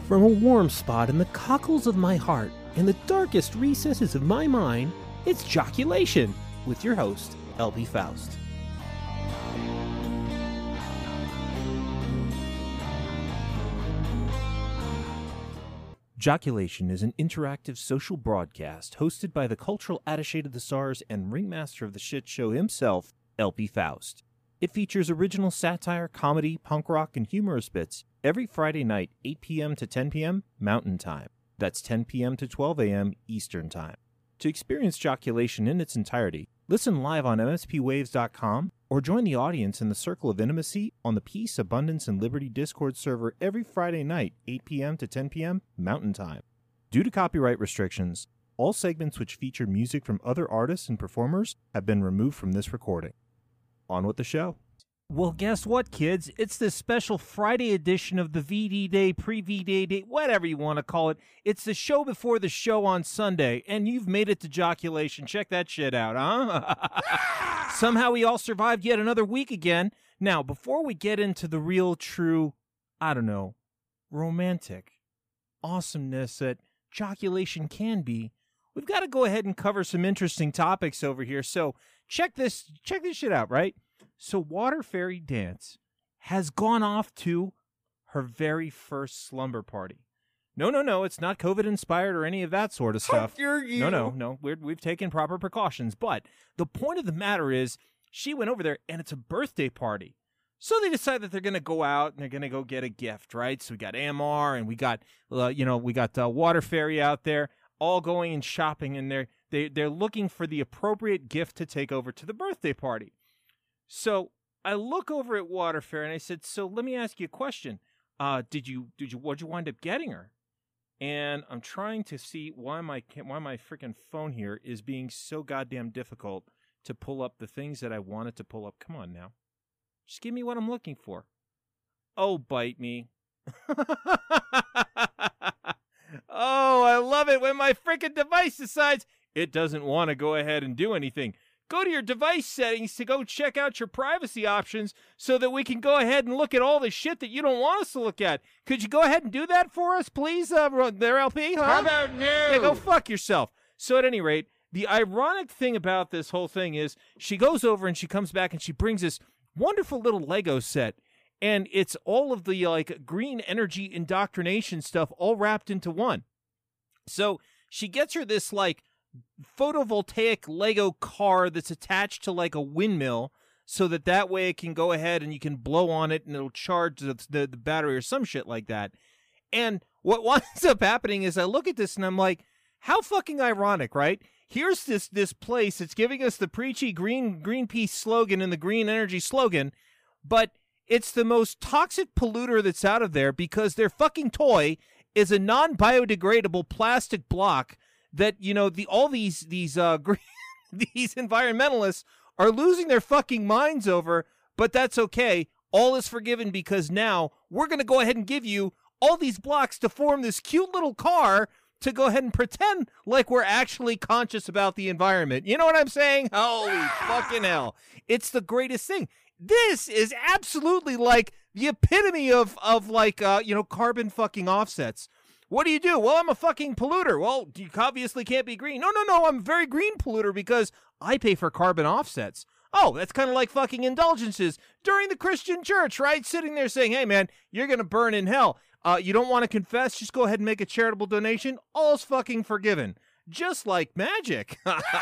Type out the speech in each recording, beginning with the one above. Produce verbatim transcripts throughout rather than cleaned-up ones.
From a warm spot in the cockles of my heart and the darkest recesses of my mind, it's Joculation with your host, L P Faust. Joculation is an interactive social broadcast hosted by the cultural attaché to the stars and ringmaster of the shit show himself, L P Faust. It features original satire, comedy, punk rock, and humorous bits every Friday night, eight p.m. to ten p.m. Mountain Time. That's ten p.m. to twelve a.m. Eastern Time. To experience Joculation in its entirety, listen live on M S P waves dot com or join the audience in the Circle of Intimacy on the Peace, Abundance, and Liberty Discord server every Friday night, eight p.m. to ten p.m. Mountain Time. Due to copyright restrictions, all segments which feature music from other artists and performers have been removed from this recording. On with the show. Well, guess what, kids? It's this special Friday edition of the V D Day, pre-V D Day, whatever you want to call it. It's the show before the show on Sunday, and you've made it to Joculation. Check that shit out, huh? Somehow we all survived yet another week again. Now, before we get into the real, true, I don't know, romantic awesomeness that Joculation can be, we've got to go ahead and cover some interesting topics over here. So check this, check this shit out, right? So Water Fairy Dance has gone off to her very first slumber party. No, no, no, it's not COVID-inspired or any of that sort of stuff. How dare you? No, no, no, we're, we've taken proper precautions. But the point of the matter is she went over there, and it's a birthday party. So they decide that they're going to go out, and they're going to go get a gift, right? So we got Amar, and we got, uh, you know, we got uh, Water Fairy out there, all going and shopping, and they're, they, they're looking for the appropriate gift to take over to the birthday party. So I look over at Water Fairy and I said, so let me ask you a question. Uh, did you, did you, what'd you wind up getting her? And I'm trying to see why my, why my freaking phone here is being so goddamn difficult to pull up the things that I wanted to pull up. Come on now. Just give me what I'm looking for. Oh, bite me. Oh, I love it when my freaking device decides it doesn't want to go ahead and do anything. Go to your device settings to go check out your privacy options so that we can go ahead and look at all the shit that you don't want us to look at. Could you go ahead and do that for us, please, uh, there, L P? Huh? How about no? Yeah, go fuck yourself. So at any rate, the ironic thing about this whole thing is she goes over and she comes back and she brings this wonderful little Lego set. And it's all of the like green energy indoctrination stuff all wrapped into one. So she gets her this like photovoltaic Lego car that's attached to like a windmill so that that way it can go ahead and you can blow on it and it'll charge the, the, the battery or some shit like that. And what winds up happening is I look at this and I'm like, how fucking ironic, right? Here's this this place that's giving us the preachy green Greenpeace slogan and the green energy slogan, but it's the most toxic polluter that's out of there because their fucking toy is a non-biodegradable plastic block that, you know, the all these these uh green, these environmentalists are losing their fucking minds over, but that's okay. All is forgiven because now we're going to go ahead and give you all these blocks to form this cute little car to go ahead and pretend like we're actually conscious about the environment. You know what I'm saying? Holy fucking hell. It's the greatest thing. This is absolutely like the epitome of, of like, uh, you know, carbon fucking offsets. What do you do? Well, I'm a fucking polluter. Well, you obviously can't be green. No, no, no, I'm a very green polluter because I pay for carbon offsets. Oh, that's kind of like fucking indulgences during the Christian church, right? Sitting there saying, hey, man, you're going to burn in hell. Uh, you don't want to confess? Just go ahead and make a charitable donation. All's fucking forgiven. Just like magic.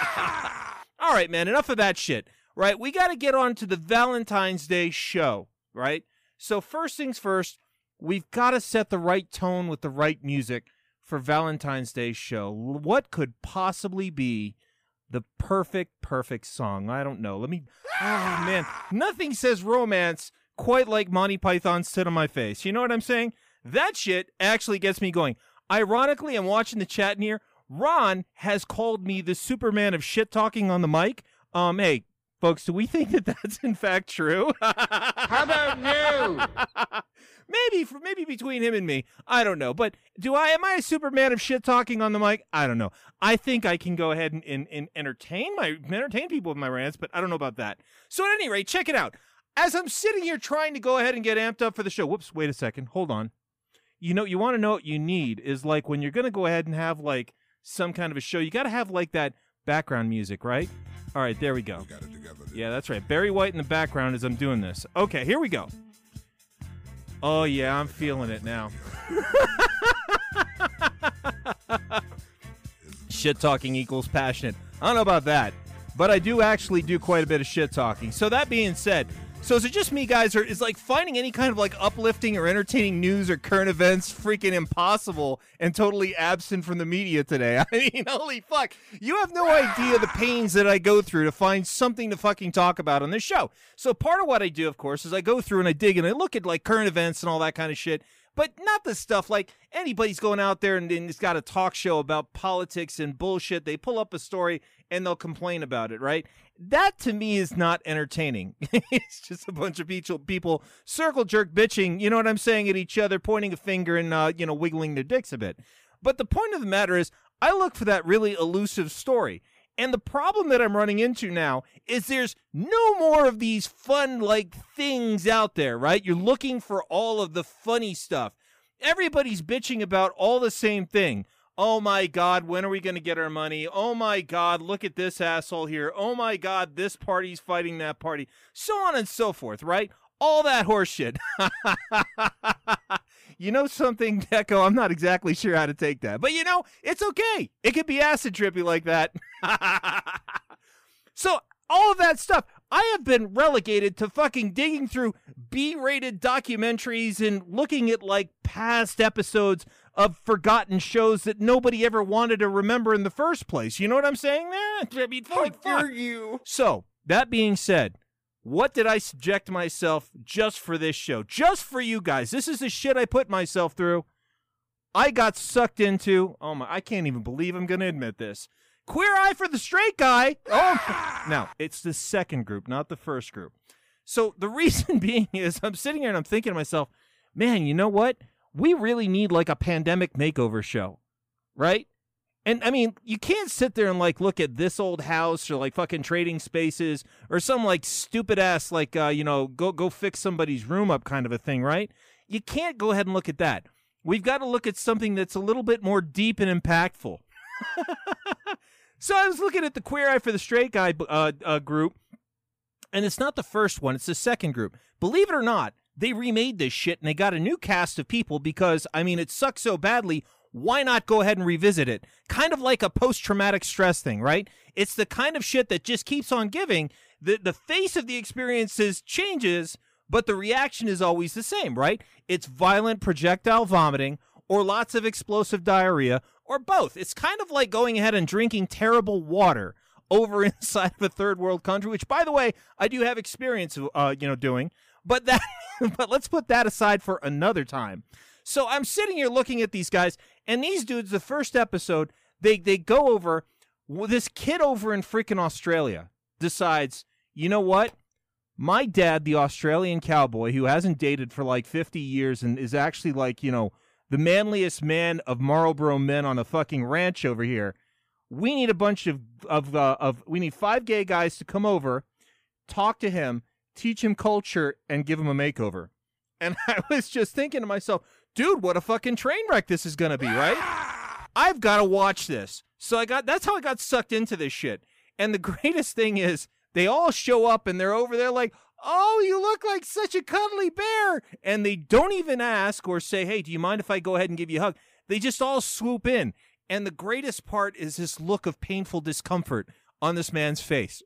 All right, man, enough of that shit. Right, we got to get on to the Valentine's Day show, right? So first things first, we've got to set the right tone with the right music for Valentine's Day show. What could possibly be the perfect, perfect song? I don't know. Let me, oh man, nothing says romance quite like Monty Python's Sit on My Face. You know what I'm saying? That shit actually gets me going. Ironically, I'm watching the chat in here. Ron has called me the Superman of shit talking on the mic. Um, hey, folks, do we think that that's in fact true? How about no? Maybe, for, maybe between him and me, I don't know. But do I? Am I a Superman of shit talking on the mic? I don't know. I think I can go ahead and, and, and entertain my entertain people with my rants, but I don't know about that. So at any rate, check it out. As I'm sitting here trying to go ahead and get amped up for the show. Whoops! Wait a second. Hold on. you know, you want to know what you need is like when you're going to go ahead and have like some kind of a show, you got to have like that background music, right? All right, there we go. We got it together, dude. Yeah, that's right. Barry White in the background as I'm doing this. Okay, here we go. Oh, yeah, I'm feeling it now. Shit talking equals passionate. I don't know about that, but I do actually do quite a bit of shit talking. So that being said, so is it just me, guys, or is like finding any kind of like uplifting or entertaining news or current events freaking impossible and totally absent from the media today? I mean, holy fuck. You have no idea the pains that I go through to find something to fucking talk about on this show. So part of what I do, of course, is I go through and I dig and I look at like current events and all that kind of shit. But not the stuff like anybody's going out there and, and it's got a talk show about politics and bullshit. They pull up a story and they'll complain about it, right? That to me is not entertaining. It's just a bunch of people, people circle jerk bitching, you know what I'm saying, at each other, pointing a finger and, uh, you know, wiggling their dicks a bit. But the point of the matter is I look for that really elusive story. And the problem that I'm running into now is there's no more of these fun, like, things out there, right? You're looking for all of the funny stuff. Everybody's bitching about all the same thing. Oh, my God, when are we going to get our money? Oh, my God, look at this asshole here. Oh, my God, this party's fighting that party. So on and so forth, right? All that horseshit. You know something, Deco? I'm not exactly sure how to take that. But, you know, it's okay. It could be acid trippy like that. So, all of that stuff, I have been relegated to fucking digging through B-rated documentaries and looking at, like, past episodes of forgotten shows that nobody ever wanted to remember in the first place. You know what I'm saying there? I mean, holy fuck. you. So, that being said, what did I subject myself just for this show? Just for you guys. This is the shit I put myself through. I got sucked into, oh my, I can't even believe I'm going to admit this. Queer Eye for the Straight Guy. Oh, now, it's the second group, not the first group. So the reason being is I'm sitting here and I'm thinking to myself, man, you know what? We really need like a pandemic makeover show, right? And, I mean, you can't sit there and, like, look at This Old House or, like, fucking Trading Spaces or some, like, stupid-ass, like, uh, you know, go go fix somebody's room up kind of a thing, right? You can't go ahead and look at that. We've got to look at something that's a little bit more deep and impactful. So I was looking at the Queer Eye for the Straight Guy uh, uh, group, and it's not the first one. It's the second group. Believe it or not, they remade this shit, and they got a new cast of people because, I mean, it sucks so badly. Why not go ahead and revisit it? Kind of like a post-traumatic stress thing, right? It's the kind of shit that just keeps on giving. The, the face of the experiences changes, but the reaction is always the same, right? It's violent projectile vomiting or lots of explosive diarrhea or both. It's kind of like going ahead and drinking terrible water over inside of a third world country, which, by the way, I do have experience of, uh, you know, doing. But that, but let's put that aside for another time. So I'm sitting here looking at these guys, and these dudes, the first episode, they, they go over, well, this kid over in freaking Australia decides, you know what? My dad, the Australian cowboy, who hasn't dated for like fifty years and is actually like, you know, the manliest man of Marlboro men on a fucking ranch over here, we need a bunch of, of, uh, of we need five gay guys to come over, talk to him, teach him culture, and give him a makeover. And I was just thinking to myself, dude, what a fucking train wreck this is going to be, right? I've got to watch this. So I got, that's how I got sucked into this shit. And the greatest thing is they all show up and they're over there like, oh, you look like such a cuddly bear. And they don't even ask or say, hey, do you mind if I go ahead and give you a hug? They just all swoop in. And the greatest part is this look of painful discomfort on this man's face.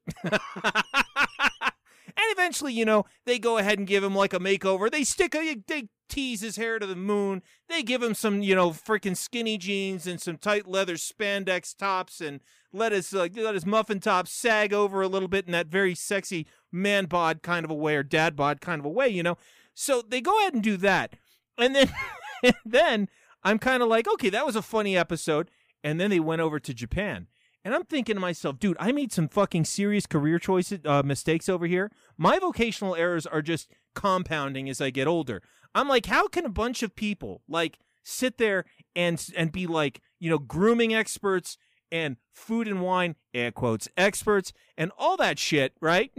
And eventually, you know, they go ahead and give him like a makeover. They stick a, they tease his hair to the moon. They give him some, you know, freaking skinny jeans and some tight leather spandex tops and let his, uh, let his muffin top sag over a little bit in that very sexy man bod kind of a way or dad bod kind of a way, you know. So they go ahead and do that. And then, and then I'm kind of like, okay, that was a funny episode. And then they went over to Japan. And I'm thinking to myself, dude, I made some fucking serious career choices, uh, mistakes over here. My vocational errors are just compounding as I get older. I'm like, how can a bunch of people like sit there and and be like, you know, grooming experts and food and wine, air quotes, experts and all that shit, right?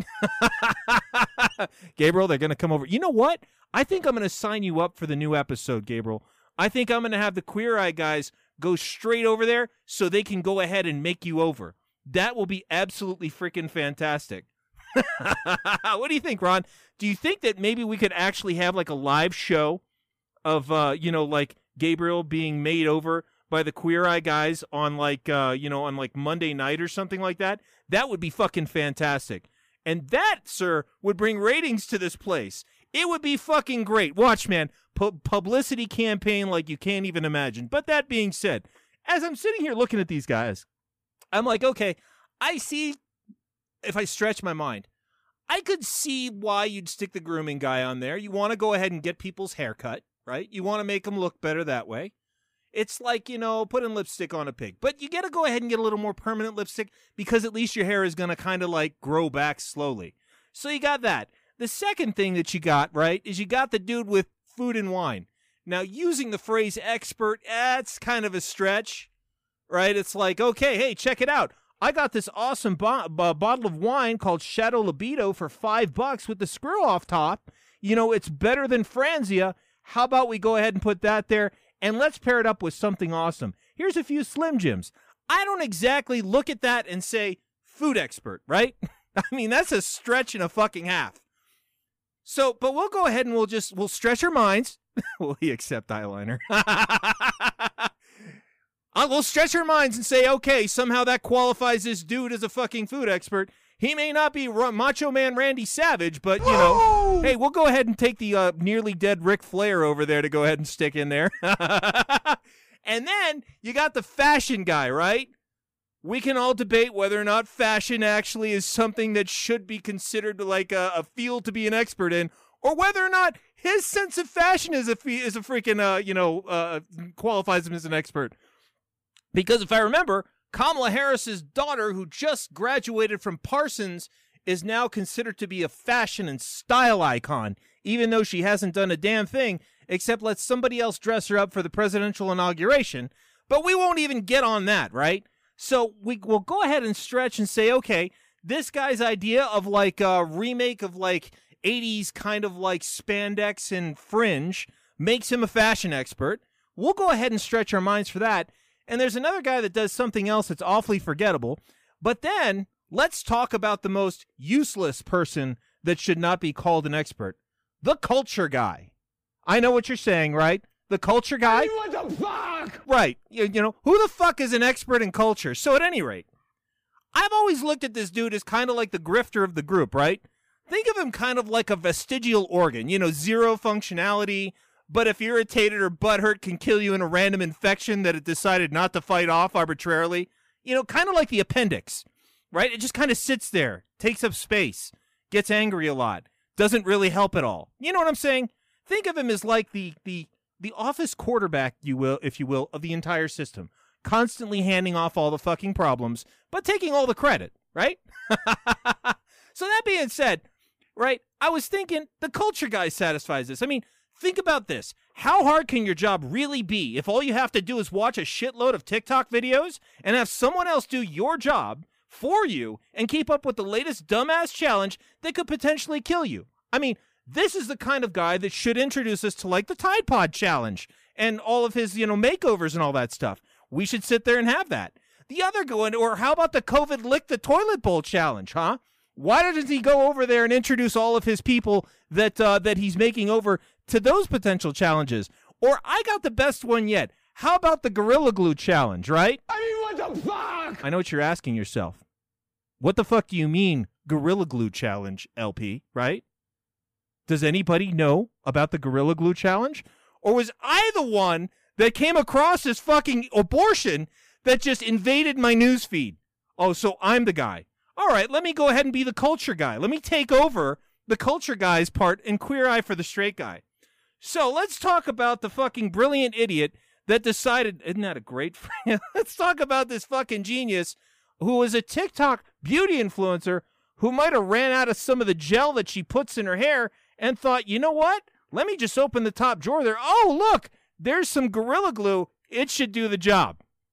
Gabriel, they're going to come over. You know what? I think I'm going to sign you up for the new episode, Gabriel. I think I'm going to have the Queer Eye guys go straight over there so they can go ahead and make you over. That will be absolutely freaking fantastic. What do you think, Ron? Do you think that maybe we could actually have like a live show of, uh, you know, like Gabriel being made over by the Queer Eye guys on like, uh, you know, on like Monday night or something like that? That would be fucking fantastic. And that, sir, would bring ratings to this place. It would be fucking great. Watch, man. Pu- publicity campaign like you can't even imagine. But that being said, as I'm sitting here looking at these guys, I'm like, okay, I see, if I stretch my mind, I could see why you'd stick the grooming guy on there. You want to go ahead and get people's hair cut, right? You want to make them look better that way. It's like, you know, putting lipstick on a pig. But you got to go ahead and get a little more permanent lipstick because at least your hair is going to kind of like grow back slowly. So you got that. The second thing that you got, right, is you got the dude with food and wine. Now, using the phrase expert, that's kind of a stretch, right? It's like, okay, hey, check it out. I got this awesome bo- b- bottle of wine called Shadow Libido for five bucks with the screw off top. You know, it's better than Franzia. How about we go ahead and put that there, and let's pair it up with something awesome. Here's a few Slim Jims. I don't exactly look at that and say, food expert, right? I mean, that's a stretch and a fucking half. So, but we'll go ahead and we'll just, we'll stretch our minds. Will he accept eyeliner? Uh, we'll stretch our minds and say, okay, somehow that qualifies this dude as a fucking food expert. He may not be R- Macho Man Randy Savage, but, you know, Whoa! Hey, we'll go ahead and take the uh, nearly dead Ric Flair over there to go ahead and stick in there. And then you got the fashion guy, right? We can all debate whether or not fashion actually is something that should be considered like a, a field to be an expert in, or whether or not his sense of fashion is a, is a freaking, uh, you know, uh, qualifies him as an expert. Because if I remember, Kamala Harris's daughter, who just graduated from Parsons, is now considered to be a fashion and style icon, even though she hasn't done a damn thing except let somebody else dress her up for the presidential inauguration. But we won't even get on that, right? So we will go ahead and stretch and say, okay, this guy's idea of like a remake of like eighties kind of like spandex and fringe makes him a fashion expert. We'll go ahead and stretch our minds for that. And there's another guy that does something else that's awfully forgettable. But then let's talk about the most useless person that should not be called an expert. The culture guy. I know what you're saying, right? The culture guy? Hey, what the fuck? Right. You, you know, who the fuck is an expert in culture? So at any rate, I've always looked at this dude as kind of like the grifter of the group, right? Think of him kind of like a vestigial organ, you know, zero functionality, but if irritated or butthurt can kill you in a random infection that it decided not to fight off arbitrarily. You know, kind of like the appendix, right? It just kind of sits there, takes up space, gets angry a lot, doesn't really help at all. You know what I'm saying? Think of him as like the the the office quarterback, you will, if you will, of the entire system, constantly handing off all the fucking problems, but taking all the credit, right? So that being said, right, I was thinking the culture guy satisfies this. I mean, think about this. How hard can your job really be if all you have to do is watch a shitload of TikTok videos and have someone else do your job for you and keep up with the latest dumbass challenge that could potentially kill you? I mean, this is the kind of guy that should introduce us to like the Tide Pod challenge and all of his, you know, makeovers and all that stuff. We should sit there and have that. The other going, or how about the COVID lick the toilet bowl challenge, huh? Why doesn't he go over there and introduce all of his people that uh, that he's making over to those potential challenges? Or I got the best one yet. How about the Gorilla Glue challenge, right? I mean, what the fuck? I know what you're asking yourself. What the fuck do you mean Gorilla Glue challenge, L P, right? Does anybody know about the Gorilla Glue challenge? Or was I the one that came across this fucking abortion that just invaded my news feed? Oh, so I'm the guy. All right, let me go ahead and be the culture guy. Let me take over the culture guy's part and Queer Eye for the straight guy. So let's talk about the fucking brilliant idiot that decided, isn't that a great friend? Let's talk about this fucking genius who was a TikTok beauty influencer who might have ran out of some of the gel that she puts in her hair and thought, you know what? Let me just open the top drawer there. Oh, look, there's some Gorilla Glue. It should do the job.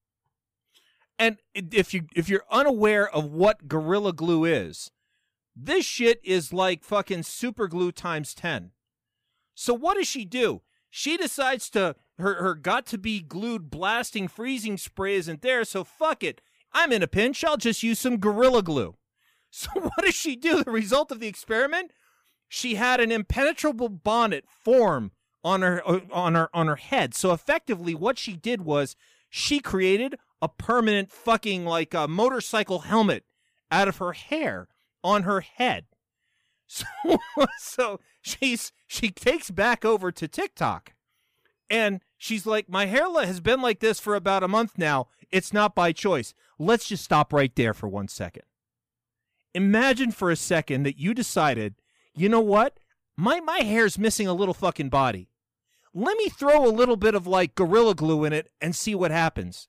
And if you if you're unaware of what Gorilla Glue is, this shit is like fucking super glue times ten. So what does she do? She decides to her, her got-to-be glued blasting freezing spray isn't there, so fuck it. I'm in a pinch. I'll just use some Gorilla Glue. So what does she do? The result of the experiment? She had an impenetrable bonnet form on her on her on her head. So effectively, what she did was she created a permanent fucking like a motorcycle helmet out of her hair on her head. So so she's she takes back over to TikTok, and she's like, my hair has been like this for about a month now. It's not by choice. Let's just stop right there for one second. Imagine for a second that you decided, you know what? My my hair's missing a little fucking body. Let me throw a little bit of like Gorilla Glue in it and see what happens.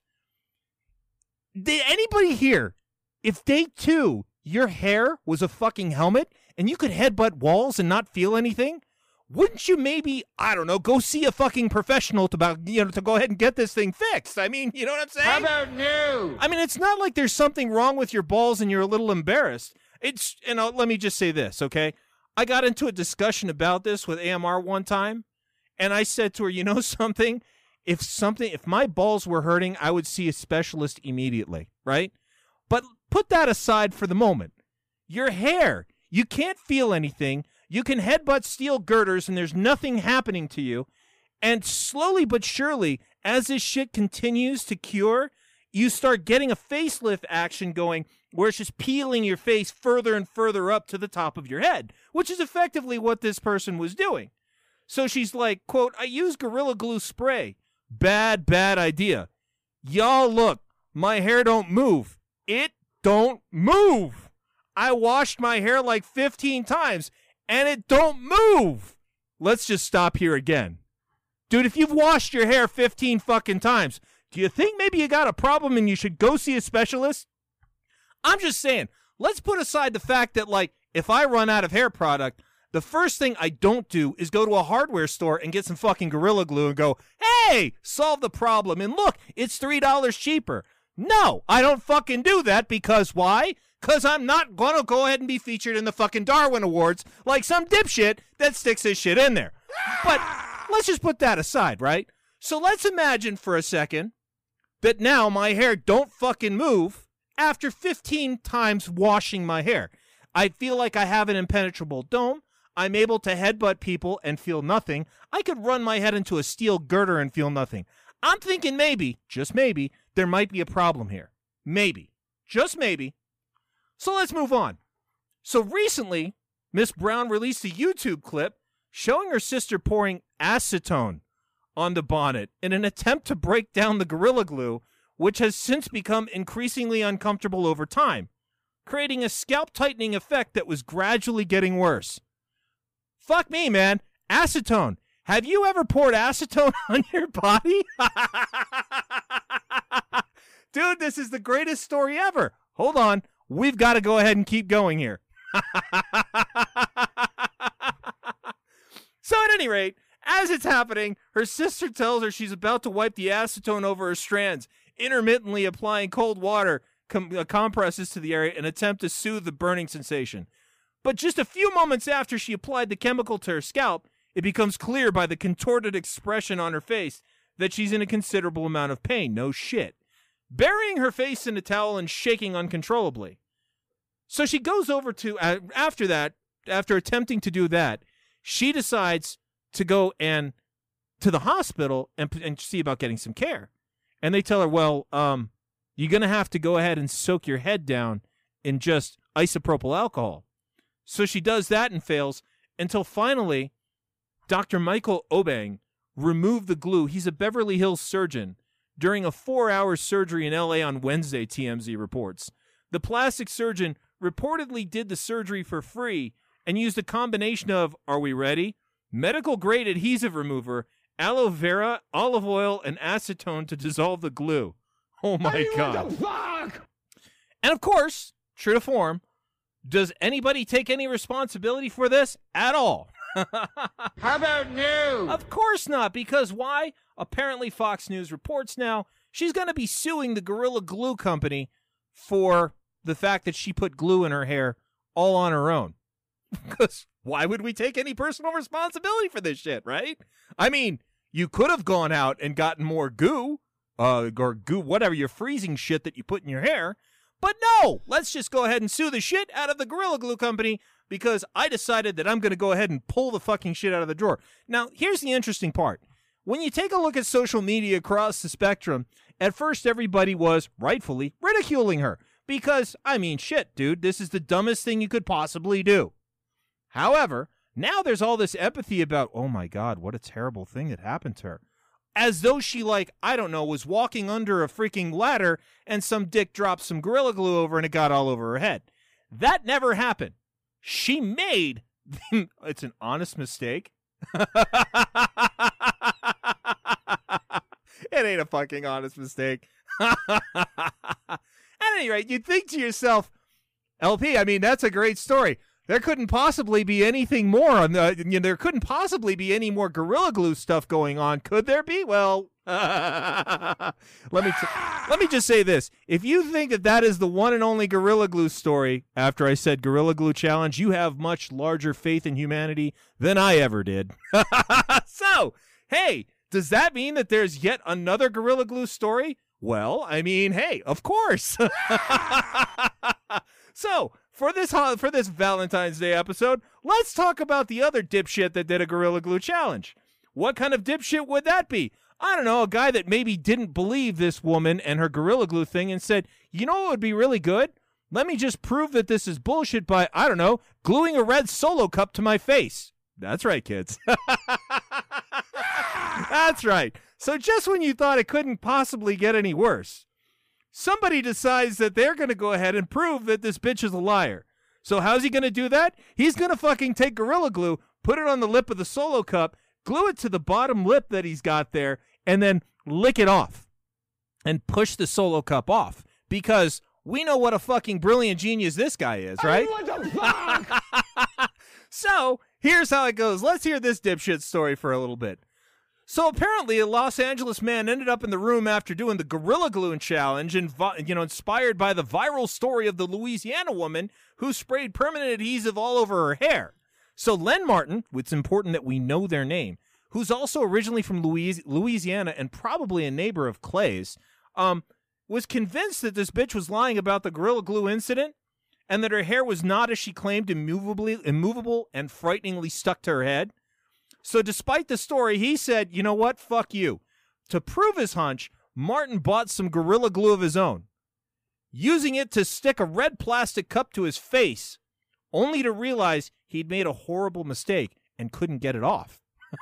Did anybody here, if day two, your hair was a fucking helmet and you could headbutt walls and not feel anything, wouldn't you maybe, I don't know, go see a fucking professional to about, you know, to go ahead and get this thing fixed? I mean, you know what I'm saying? How about new? I mean, it's not like there's something wrong with your balls and you're a little embarrassed. It's, and I'll, let me just say this, okay? I got into a discussion about this with A M R one time, and I said to her, you know something? If something, if my balls were hurting, I would see a specialist immediately, right? But put that aside for the moment. Your hair, you can't feel anything. You can headbutt steel girders and there's nothing happening to you. And slowly but surely, as this shit continues to cure, you start getting a facelift action going where it's just peeling your face further and further up to the top of your head, which is effectively what this person was doing. So she's like, quote, I use Gorilla Glue spray. Bad, bad idea. Y'all look, my hair don't move. It don't move. I washed my hair like fifteen times and it don't move. Let's just stop here again. Dude, if you've washed your hair fifteen fucking times, do you think maybe you got a problem and you should go see a specialist? I'm just saying, let's put aside the fact that, like, if I run out of hair product, the first thing I don't do is go to a hardware store and get some fucking Gorilla Glue and go, hey, solve the problem. And look, it's three dollars cheaper. No, I don't fucking do that because why? Because I'm not going to go ahead and be featured in the fucking Darwin Awards like some dipshit that sticks his shit in there. But let's just put that aside, right? So let's imagine for a second that now my hair don't fucking move after fifteen times washing my hair. I feel like I have an impenetrable dome. I'm able to headbutt people and feel nothing. I could run my head into a steel girder and feel nothing. I'm thinking maybe, just maybe, there might be a problem here. Maybe. Just maybe. So let's move on. So recently, Miss Brown released a YouTube clip showing her sister pouring acetone on the bonnet in an attempt to break down the Gorilla Glue, which has since become increasingly uncomfortable over time, creating a scalp tightening effect that was gradually getting worse. Fuck me, man. Acetone. Have you ever poured acetone on your body? Dude, this is the greatest story ever. Hold on. We've got to go ahead and keep going here. So at any rate, as it's happening, her sister tells her she's about to wipe the acetone over her strands, intermittently applying cold water com- uh, compresses to the area in an attempt to soothe the burning sensation. But just a few moments after she applied the chemical to her scalp, it becomes clear by the contorted expression on her face that she's in a considerable amount of pain. No shit. Burying her face in a towel and shaking uncontrollably. So she goes over to, uh, after that, after attempting to do that, she decides to go and to the hospital and, and see about getting some care. And they tell her, well, um, you're going to have to go ahead and soak your head down in just isopropyl alcohol. So she does that and fails until finally Doctor Michael Obang removed the glue. He's a Beverly Hills surgeon during a four-hour surgery in L A on Wednesday, T M Z reports. The plastic surgeon reportedly did the surgery for free and used a combination of, are we ready? Medical-grade adhesive remover, aloe vera, olive oil, and acetone to dissolve the glue. Oh, my Hey, God. What the fuck? And, of course, true to form, does anybody take any responsibility for this at all? How about new? Of course not, because why? Apparently Fox News reports now she's going to be suing the Gorilla Glue Company for the fact that she put glue in her hair all on her own. Because why would we take any personal responsibility for this shit, right? I mean, You could have gone out and gotten more goo, uh, or goo, whatever, your freezing shit that you put in your hair. But no, let's just go ahead and sue the shit out of the Gorilla Glue company because I decided that I'm going to go ahead and pull the fucking shit out of the drawer. Now, here's the interesting part. When you take a look at social media across the spectrum, at first everybody was, rightfully, ridiculing her. Because, I mean, shit, dude, this is the dumbest thing you could possibly do. However, now there's all this empathy about, oh my God, what a terrible thing that happened to her. As though she, like, I don't know, was walking under a freaking ladder and some dick dropped some Gorilla Glue over and it got all over her head. That never happened. She made, it's an honest mistake. It ain't a fucking honest mistake. At any rate, you'd think to yourself, L P, I mean, that's a great story. There couldn't possibly be anything more on the, you know, there couldn't possibly be any more Gorilla Glue stuff going on, could there be? Well, let me t- let me just say this. If you think that that is the one and only Gorilla Glue story, after I said Gorilla Glue Challenge, you have much larger faith in humanity than I ever did. So, hey, does that mean that there's yet another Gorilla Glue story? Well, I mean, hey, of course. So, for this for this Valentine's Day episode, let's talk about the other dipshit that did a Gorilla Glue challenge. What kind of dipshit would that be? I don't know, a guy that maybe didn't believe this woman and her Gorilla Glue thing and said, you know what would be really good? Let me just prove that this is bullshit by, I don't know, gluing a red Solo cup to my face. That's right, kids. That's right. So just when you thought it couldn't possibly get any worse, somebody decides that they're going to go ahead and prove that this bitch is a liar. So how's he going to do that? He's going to fucking take Gorilla Glue, put it on the lip of the Solo cup, glue it to the bottom lip that he's got there, and then lick it off and push the Solo cup off. Because we know what a fucking brilliant genius this guy is, right? What the fuck? So here's how it goes. Let's hear this dipshit story for a little bit. So apparently a Los Angeles man ended up in the room after doing the Gorilla Glue challenge, and you know, inspired by the viral story of the Louisiana woman who sprayed permanent adhesive all over her hair. So Len Martin, it's important that we know their name, who's also originally from Louis- Louisiana and probably a neighbor of Clay's, um, was convinced that this bitch was lying about the Gorilla Glue incident and that her hair was not, as she claimed, immovably, immovable and frighteningly stuck to her head. So despite the story, he said, you know what, fuck you. To prove his hunch, Martin bought some Gorilla Glue of his own, using it to stick a red plastic cup to his face, only to realize he'd made a horrible mistake and couldn't get it off.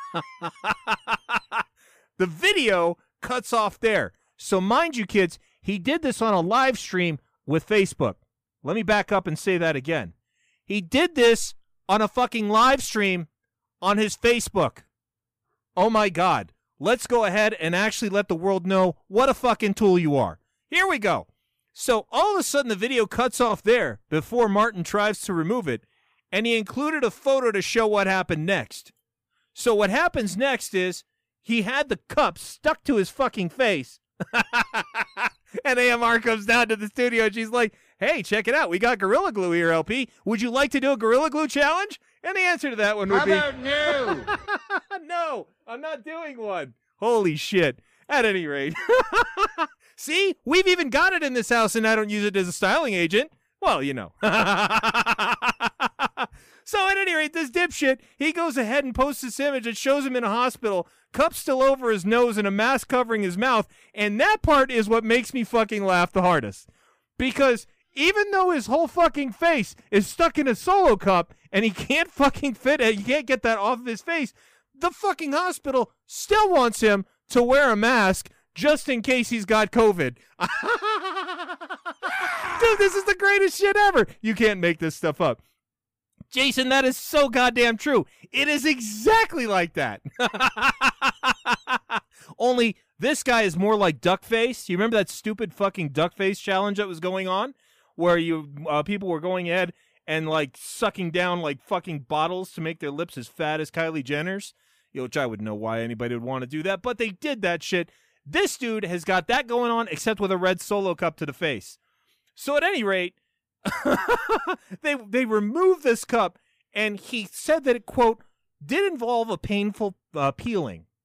The video cuts off there. So mind you, kids, he did this on a live stream with Facebook. Let me back up and say that again. He did this on a fucking live stream on his Facebook. Oh my God. Let's go ahead and actually let the world know what a fucking tool you are. Here we go. So all of a sudden the video cuts off there before Martin tries to remove it, and he included a photo to show what happened next. So what happens next is he had the cup stuck to his fucking face. And A M R comes down to the studio and she's like, hey, check it out. We got Gorilla Glue here, L P. Would you like to do a Gorilla Glue challenge? And the answer to that one would How be, about no? no, I'm not doing one. Holy shit. At any rate. See, we've even got it in this house and I don't use it as a styling agent. Well, you know. So at any rate, this dipshit, he goes ahead and posts this image that shows him in a hospital, cup still over his nose and a mask covering his mouth, and that part is what makes me fucking laugh the hardest. Because even though his whole fucking face is stuck in a Solo cup and he can't fucking fit it, he can't get that off of his face, the fucking hospital still wants him to wear a mask just in case he's got COVID. Dude, this is the greatest shit ever. You can't make this stuff up. Jason, that is so goddamn true. It is exactly like that. Only this guy is more like Duckface. You remember that stupid fucking Duckface challenge that was going on? Where you uh, people were going ahead and like sucking down like fucking bottles to make their lips as fat as Kylie Jenner's? You know, which I would know why anybody would want to do that, but they did that shit. This dude has got that going on except with a red Solo cup to the face. So at any rate, they they removed this cup, and he said that it, quote, did involve a painful uh, peeling.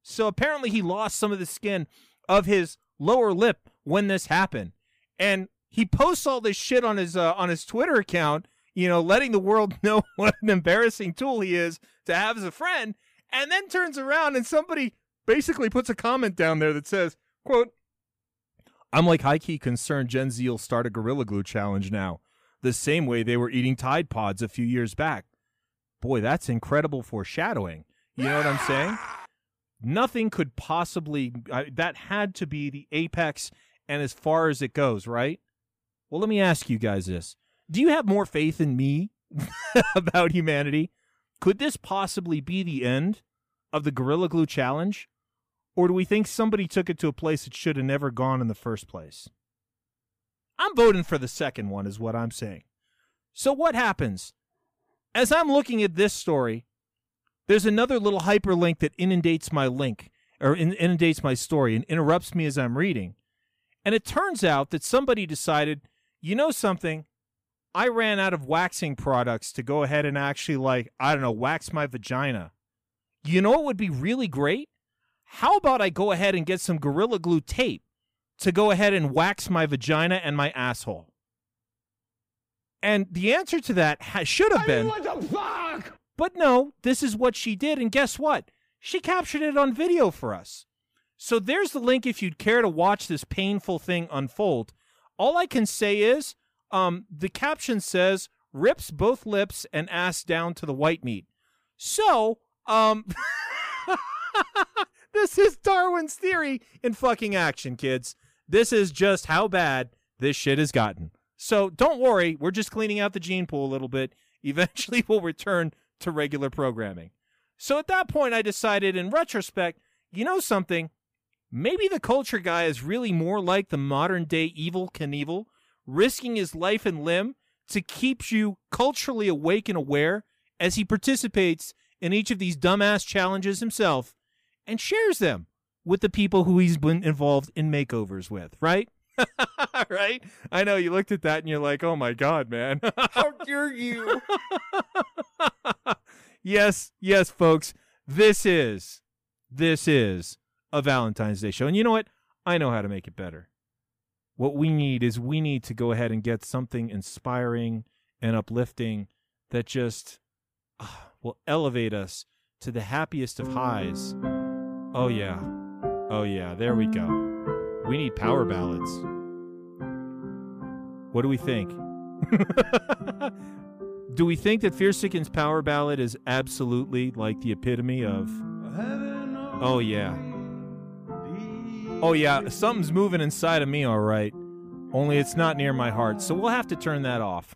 So apparently he lost some of the skin of his lower lip when this happened. And he posts all this shit on his uh, on his Twitter account, you know, letting the world know what an embarrassing tool he is to have as a friend, and then turns around and somebody basically puts a comment down there that says, quote, I'm like high-key concerned Gen Z will start a Gorilla Glue challenge now, the same way they were eating Tide Pods a few years back. Boy, that's incredible foreshadowing. You know what I'm saying? Nothing could possibly, uh, that had to be the apex and as far as it goes, right? Well, let me ask you guys this. Do you have more faith in me about humanity? Could this possibly be the end of the Gorilla Glue challenge? Or do we think somebody took it to a place it should have never gone in the first place? I'm voting for the second one is what I'm saying. So what happens? As I'm looking at this story, there's another little hyperlink that inundates my link, or in, inundates my story and interrupts me as I'm reading. And it turns out that somebody decided, you know something? I ran out of waxing products to go ahead and actually, like, I don't know, wax my vagina. You know what would be really great? How about I go ahead and get some Gorilla Glue tape to go ahead and wax my vagina and my asshole? And the answer to that ha- should have been, what the fuck? But no, this is what she did, and guess what? She captured it on video for us. So there's the link if you'd care to watch this painful thing unfold. All I can say is, um, the caption says, rips both lips and ass down to the white meat. So, um... this is Darwin's theory in fucking action, kids. This is just how bad this shit has gotten. So don't worry, we're just cleaning out the gene pool a little bit. Eventually we'll return to regular programming. So at that point I decided, in retrospect, you know something? Maybe the culture guy is really more like the modern-day Evel Knievel, risking his life and limb to keep you culturally awake and aware as he participates in each of these dumbass challenges himself, and shares them with the people who he's been involved in makeovers with, right? Right? I know, you looked at that and you're like, oh my God, man. How dare you? Yes, yes, folks. This is, this is a Valentine's Day show. And you know what? I know how to make it better. What we need is we need to go ahead and get something inspiring and uplifting that just uh, will elevate us to the happiest of highs. Oh, yeah. Oh, yeah. There we go. We need power ballads. What do we think? Do we think that Fearsickens' power ballad is absolutely like the epitome of... Oh, yeah. Oh, yeah. Something's moving inside of me, all right. Only it's not near my heart, so we'll have to turn that off.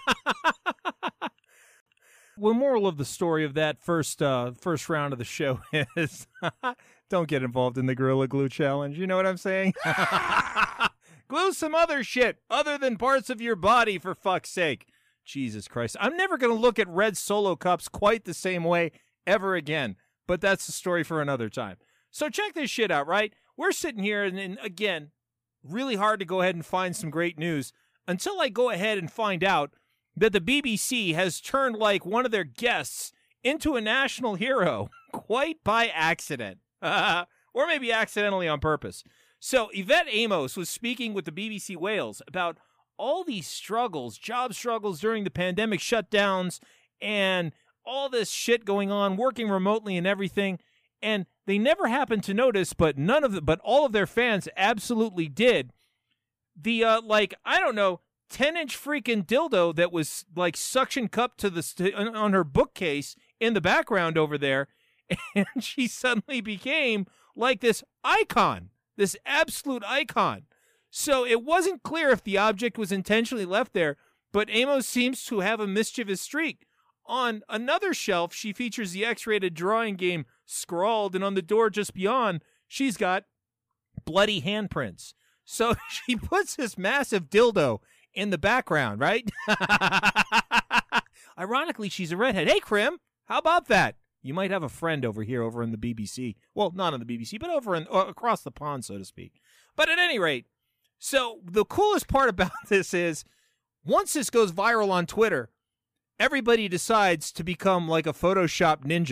The moral of the story of that first uh, first round of the show is don't get involved in the Gorilla Glue challenge. You know what I'm saying? Glue some other shit other than parts of your body, for fuck's sake. Jesus Christ. I'm never going to look at red Solo cups quite the same way ever again, but that's a story for another time. So check this shit out, right? We're sitting here, and, and again, really hard to go ahead and find some great news until I go ahead and find out that the B B C has turned like one of their guests into a national hero, quite by accident, or maybe accidentally on purpose. So Yvette Amos was speaking with the B B C Wales about all these struggles, job struggles during the pandemic shutdowns, and all this shit going on, working remotely and everything. And they never happened to notice, but none of the, but all of their fans absolutely did. The uh, like I don't know. ten inch freaking dildo that was like suction cupped to the on her bookcase in the background over there, and she suddenly became like this icon, this absolute icon. So it wasn't clear if the object was intentionally left there, but Amos seems to have a mischievous streak. On another shelf, she features the X-rated drawing game Scrawled, and on the door just beyond, she's got bloody handprints. So she puts this massive dildo in the background, right? Ironically, she's a redhead. Hey, Krim, how about that? You might have a friend over here over in the B B C. Well, not on the B B C, but over in, uh, across the pond, so to speak. But at any rate, so the coolest part about this is once this goes viral on Twitter, everybody decides to become like a Photoshop ninja.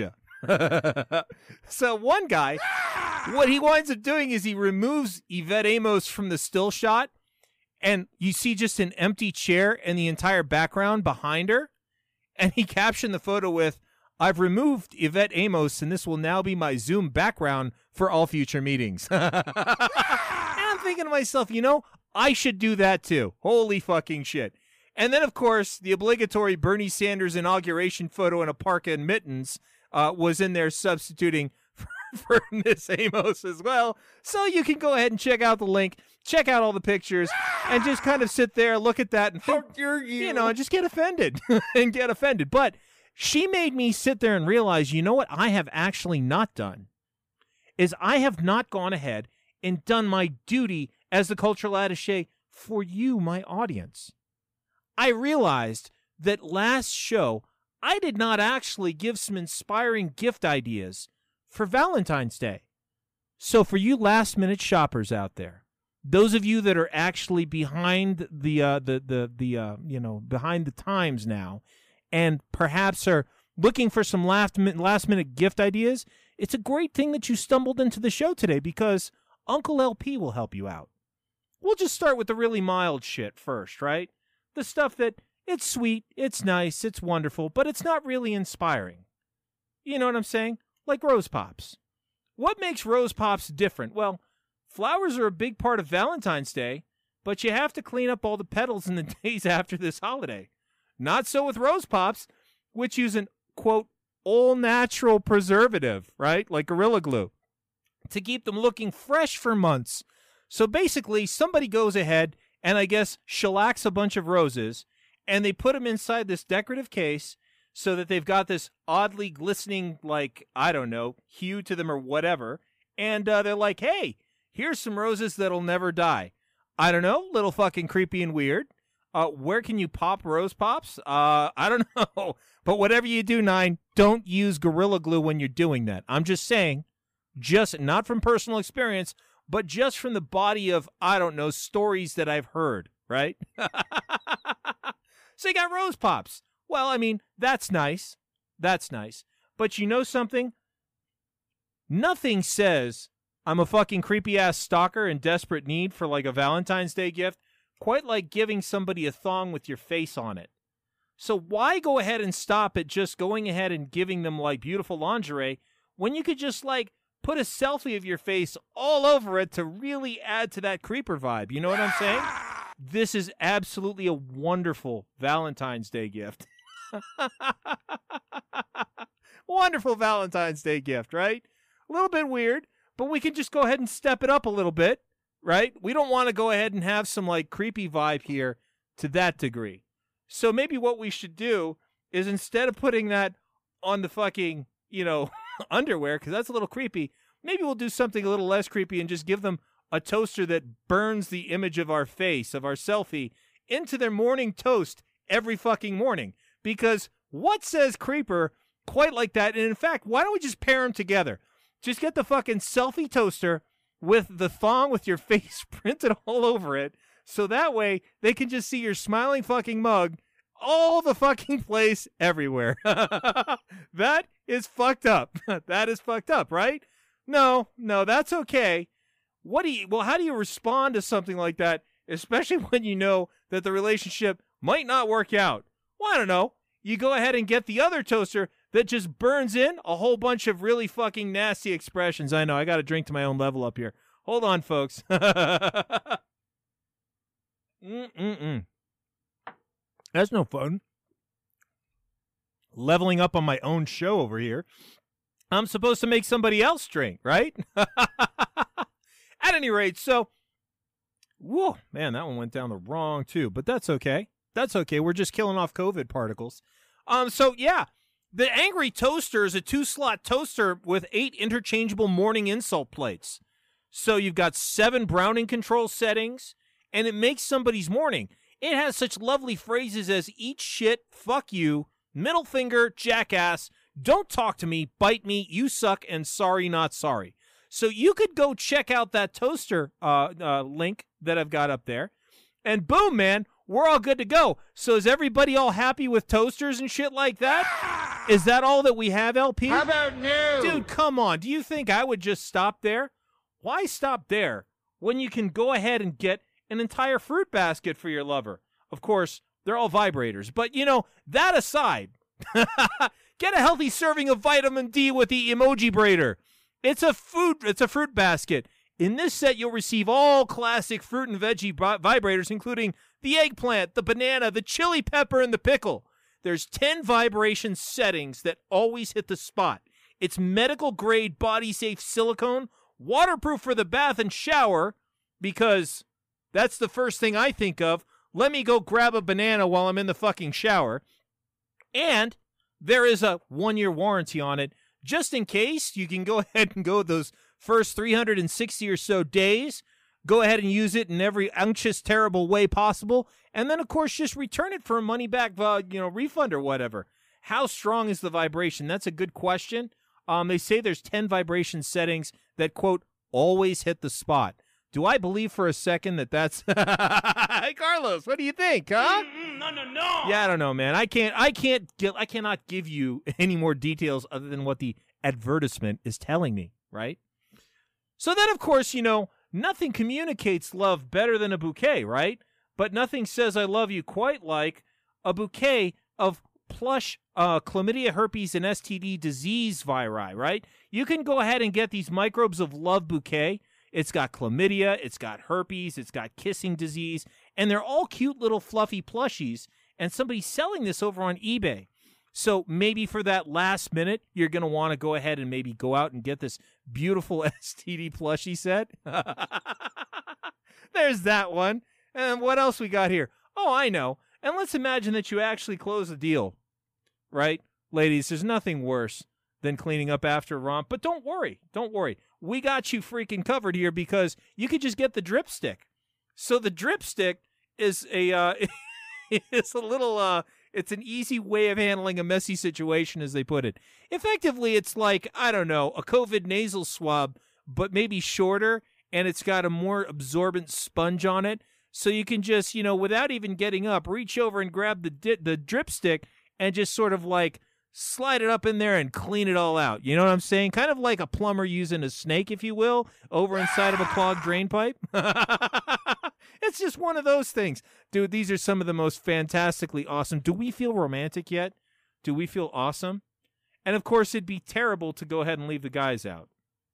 So one guy, what he winds up doing is he removes Yvette Amos from the still shot, and you see just an empty chair and the entire background behind her. And he captioned the photo with, "I've removed Yvette Amos, and this will now be my Zoom background for all future meetings." And I'm thinking to myself, you know, I should do that too. Holy fucking shit. And then, of course, the obligatory Bernie Sanders inauguration photo in a parka and mittens uh, was in there substituting for, for Miss Amos as well. So you can go ahead and check out the link, check out all the pictures, and just kind of sit there, look at that, and think, How dare you? you know, and just get offended and get offended. But she made me sit there and realize, you know what I have actually not done is I have not gone ahead and done my duty as the cultural attaché for you, my audience. I realized that last show, I did not actually give some inspiring gift ideas for Valentine's Day. So for you last-minute shoppers out there, those of you that are actually behind the uh, the the the uh, you know behind the times now, and perhaps are looking for some last minute last minute gift ideas, it's a great thing that you stumbled into the show today because Uncle L P will help you out. We'll just start with the really mild shit first, right? The stuff that, it's sweet, it's nice, it's wonderful, but it's not really inspiring. You know what I'm saying? Like Rose Pops. What makes Rose Pops different? Well, flowers are a big part of Valentine's Day, but you have to clean up all the petals in the days after this holiday. Not so with Rose Pops, which use an, quote, all-natural preservative, right? Like Gorilla Glue, to keep them looking fresh for months. So basically, somebody goes ahead and I guess shellacks a bunch of roses, and they put them inside this decorative case so that they've got this oddly glistening, like, I don't know, hue to them or whatever. And uh, they're like, hey, here's some roses that'll never die. I don't know, little fucking creepy and weird. Uh, where can you pop Rose Pops? Uh, I don't know. But whatever you do, Nine, don't use Gorilla Glue when you're doing that. I'm just saying, just not from personal experience, but just from the body of, I don't know, stories that I've heard, right? So you got Rose Pops. Well, I mean, that's nice. That's nice. But you know something? Nothing says I'm a fucking creepy-ass stalker in desperate need for like a Valentine's Day gift quite like giving somebody a thong with your face on it. So why go ahead and stop at just going ahead and giving them like beautiful lingerie when you could just like put a selfie of your face all over it to really add to that creeper vibe? You know what I'm saying? This is absolutely a wonderful Valentine's Day gift. Wonderful Valentine's Day gift, right? A little bit weird, but we can just go ahead and step it up a little bit, right? We don't want to go ahead and have some like creepy vibe here to that degree. So maybe what we should do is instead of putting that on the fucking, you know, underwear, because that's a little creepy, maybe we'll do something a little less creepy and just give them a toaster that burns the image of our face, of our selfie, into their morning toast every fucking morning. Because what says creeper quite like that? And in fact, why don't we just pair them together? Just get the fucking selfie toaster with the thong with your face printed all over it, so that way they can just see your smiling fucking mug all the fucking place everywhere. That is fucked up. That is fucked up, right? No, no, that's okay. What do you, well, how do you respond to something like that, especially when you know that the relationship might not work out? Well, I don't know. You go ahead and get the other toaster that just burns in a whole bunch of really fucking nasty expressions. I know, I got to drink to my own level up here. Hold on, folks. Mm-mm-mm. That's no fun. Leveling up on my own show over here. I'm supposed to make somebody else drink, right? At any rate, so, whoa, man, that one went down the wrong tube, but that's okay. That's okay. We're just killing off COVID particles. Um, so, yeah, the Angry Toaster is a two-slot toaster with eight interchangeable morning insult plates. So you've got seven browning control settings, and it makes somebody's morning. It has such lovely phrases as eat shit, fuck you, middle finger, jackass, don't talk to me, bite me, you suck, and sorry, not sorry. So you could go check out that toaster uh, uh, link that I've got up there, and boom, man, we're all good to go. So is everybody all happy with toasters and shit like that? Is that all that we have, L P? How about no? Dude, come on. Do you think I would just stop there? Why stop there when you can go ahead and get an entire fruit basket for your lover? Of course, they're all vibrators. But, you know, that aside, get a healthy serving of vitamin D with the Emoji Braider. It's a food, it's a fruit basket. In this set, you'll receive all classic fruit and veggie vibrators, including the eggplant, the banana, the chili pepper, and the pickle. There's ten vibration settings that always hit the spot. It's medical-grade, body-safe silicone, waterproof for the bath and shower, because that's the first thing I think of. Let me go grab a banana while I'm in the fucking shower. And there is a one-year warranty on it. Just in case, you can go ahead and go those first three hundred sixty or so days. Go ahead and use it in every anxious, terrible way possible. And then, of course, just return it for a money-back uh, you know, refund or whatever. How strong is the vibration? That's a good question. Um, they say there's ten vibration settings that, quote, always hit the spot. Do I believe for a second that that's... Hey, Carlos, what do you think, huh? No, no, no. Yeah, I don't know, man. I can't, I can't, get, I cannot give you any more details other than what the advertisement is telling me, right? So then, of course, you know, nothing communicates love better than a bouquet, right? But nothing says I love you quite like a bouquet of plush uh, chlamydia, herpes, and S T D disease viri, right? You can go ahead and get these microbes of love bouquet. It's got chlamydia, it's got herpes, it's got kissing disease, and they're all cute little fluffy plushies, and somebody's selling this over on eBay. So maybe for that last minute, you're going to want to go ahead and maybe go out and get this beautiful S T D plushie set. There's that one. And what else we got here? Oh, I know. And let's imagine that you actually close the deal, right? Ladies, there's nothing worse than cleaning up after a romp. But don't worry. Don't worry. We got you freaking covered here because you could just get the drip stick. So the drip stick is a uh, it's a little uh, it's an easy way of handling a messy situation, as they put it. Effectively, it's like, I don't know, a COVID nasal swab, but maybe shorter, and it's got a more absorbent sponge on it. So you can just, you know, without even getting up, reach over and grab the di- the drip stick and just sort of like slide it up in there and clean it all out. You know what I'm saying? Kind of like a plumber using a snake, if you will, over inside of a clogged drain pipe. It's just one of those things. Dude, these are some of the most fantastically awesome. Do we feel romantic yet? Do we feel awesome? And of course, it'd be terrible to go ahead and leave the guys out.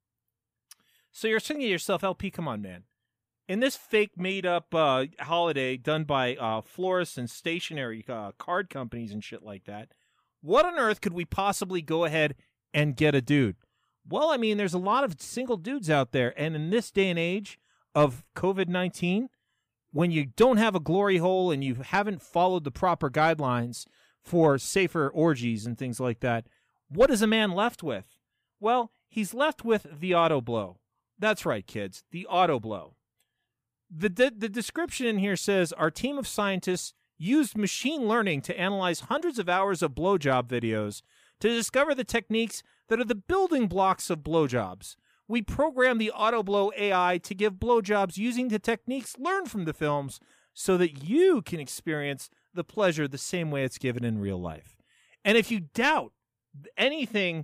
So you're thinking to yourself, L P, come on, man. In this fake made-up uh, holiday done by uh, florists and stationery uh, card companies and shit like that, what on earth could we possibly go ahead and get a dude? Well, I mean, there's a lot of single dudes out there, and in this day and age of COVID nineteen, when you don't have a glory hole and you haven't followed the proper guidelines for safer orgies and things like that, what is a man left with? Well, he's left with the auto blow. That's right, kids, the auto blow. The, the, the description in here says, our team of scientists used machine learning to analyze hundreds of hours of blowjob videos to discover the techniques that are the building blocks of blowjobs. We programmed the AutoBlow A I to give blowjobs using the techniques learned from the films so that you can experience the pleasure the same way it's given in real life. And if you doubt anything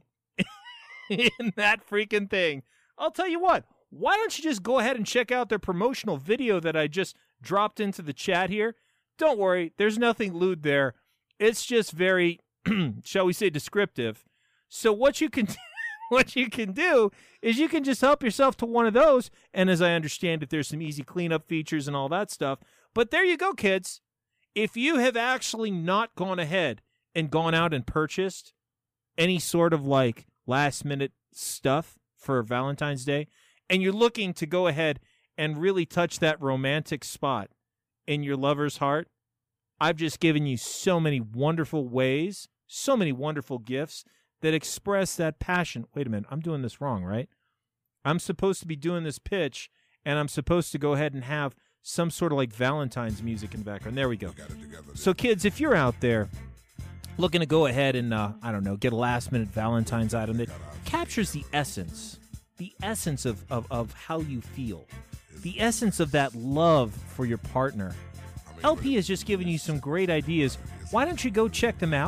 in that freaking thing, I'll tell you what, why don't you just go ahead and check out their promotional video that I just dropped into the chat here? Don't worry, there's nothing lewd there. It's just very, shall we say, descriptive. So what you can what you can do is you can just help yourself to one of those, and as I understand it, there's some easy cleanup features and all that stuff. But there you go, kids. If you have actually not gone ahead and gone out and purchased any sort of like last-minute stuff for Valentine's Day, and you're looking to go ahead and really touch that romantic spot in your lover's heart, I've just given you so many wonderful ways, so many wonderful gifts that express that passion. Wait a minute, I'm doing this wrong, right? I'm supposed to be doing this pitch, and I'm supposed to go ahead and have some sort of like Valentine's music in the background. There we go. So kids, if you're out there looking to go ahead and, uh, I don't know, get a last-minute Valentine's item that captures the essence, the essence of, of, of how you feel, the essence of that love for your partner, L P has just given you some great ideas. Why don't you go check them out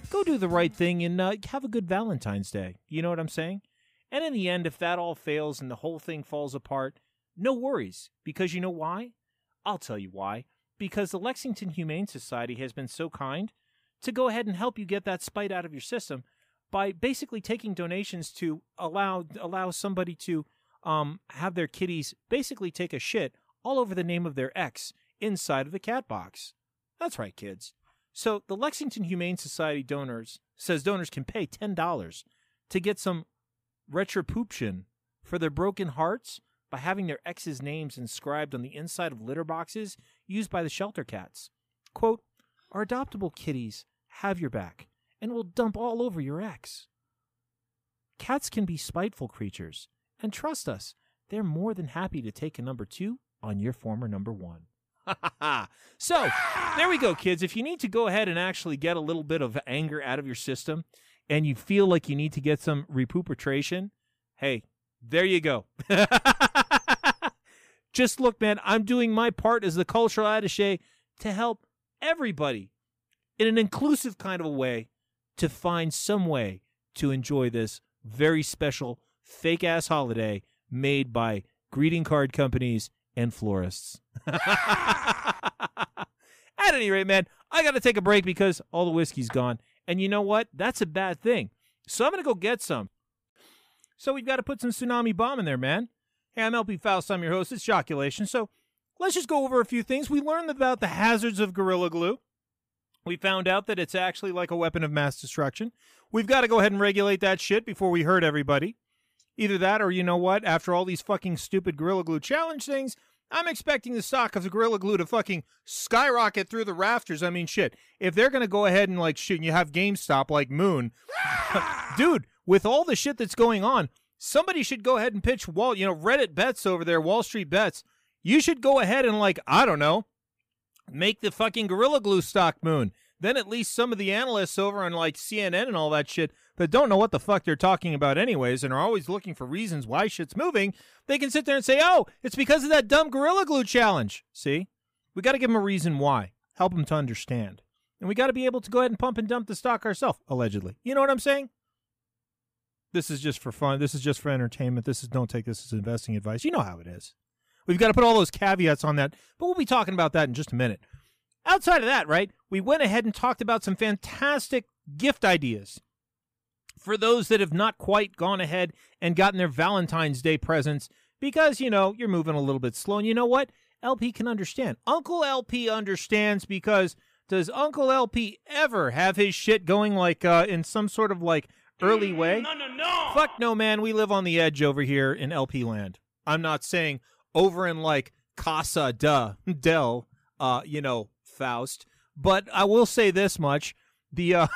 go do the right thing and uh, have a good Valentine's Day. You know what I'm saying? And in the end, if that all fails and the whole thing falls apart, no worries. Because you know why? I'll tell you why. Because the Lexington Humane Society has been so kind to go ahead and help you get that spite out of your system by basically taking donations to allow allow somebody to um, have their kitties basically take a shit all over the name of their ex inside of the cat box. That's right, kids. So the Lexington Humane Society donors says donors can pay ten dollars to get some retribution for their broken hearts by having their ex's names inscribed on the inside of litter boxes used by the shelter cats. Quote, our adoptable kitties have your back and will dump all over your ex. Cats can be spiteful creatures, and trust us, they're more than happy to take a number two on your former number one. So, there we go, kids. If you need to go ahead and actually get a little bit of anger out of your system, and you feel like you need to get some recuperation, hey, there you go. Just look, man, I'm doing my part as the cultural attaché to help everybody in an inclusive kind of a way to find some way to enjoy this very special fake-ass holiday made by greeting card companies and florists. At any rate, man, I got to take a break because all the whiskey's gone. And you know what? That's a bad thing. So I'm going to go get some. So we've got to put some Tsunami Bomb in there, man. Hey, I'm L P Faust. I'm your host. It's Joculation. So let's just go over a few things. We learned about the hazards of Gorilla Glue. We found out that it's actually like a weapon of mass destruction. We've got to go ahead and regulate that shit before we hurt everybody. Either that or, you know what, after all these fucking stupid Gorilla Glue challenge things, I'm expecting the stock of the Gorilla Glue to fucking skyrocket through the rafters. I mean, shit, if they're going to go ahead and, like, shit, and you have GameStop like Moon, dude, with all the shit that's going on, somebody should go ahead and pitch, Wall, you know, Reddit bets over there, Wall Street bets. You should go ahead and, like, I don't know, make the fucking Gorilla Glue stock Moon. Then at least some of the analysts over on, like, C N N and all that shit that don't know what the fuck they're talking about anyways and are always looking for reasons why shit's moving, they can sit there and say, oh, it's because of that dumb Gorilla Glue challenge. See? We got to give them a reason why. Help them to understand. And we got to be able to go ahead and pump and dump the stock ourselves, allegedly. You know what I'm saying? This is just for fun. This is just for entertainment. This is, don't take this as investing advice. You know how it is. We've got to put all those caveats on that, but we'll be talking about that in just a minute. Outside of that, right, we went ahead and talked about some fantastic gift ideas for those that have not quite gone ahead and gotten their Valentine's Day presents because, you know, you're moving a little bit slow. And you know what? L P can understand. Uncle L P understands because does Uncle L P ever have his shit going like uh, in some sort of like early way? No, no, no. Fuck no, man. We live on the edge over here in L P land. I'm not saying over in like Casa de Del, uh, you know, Faust. But I will say this much. The, uh,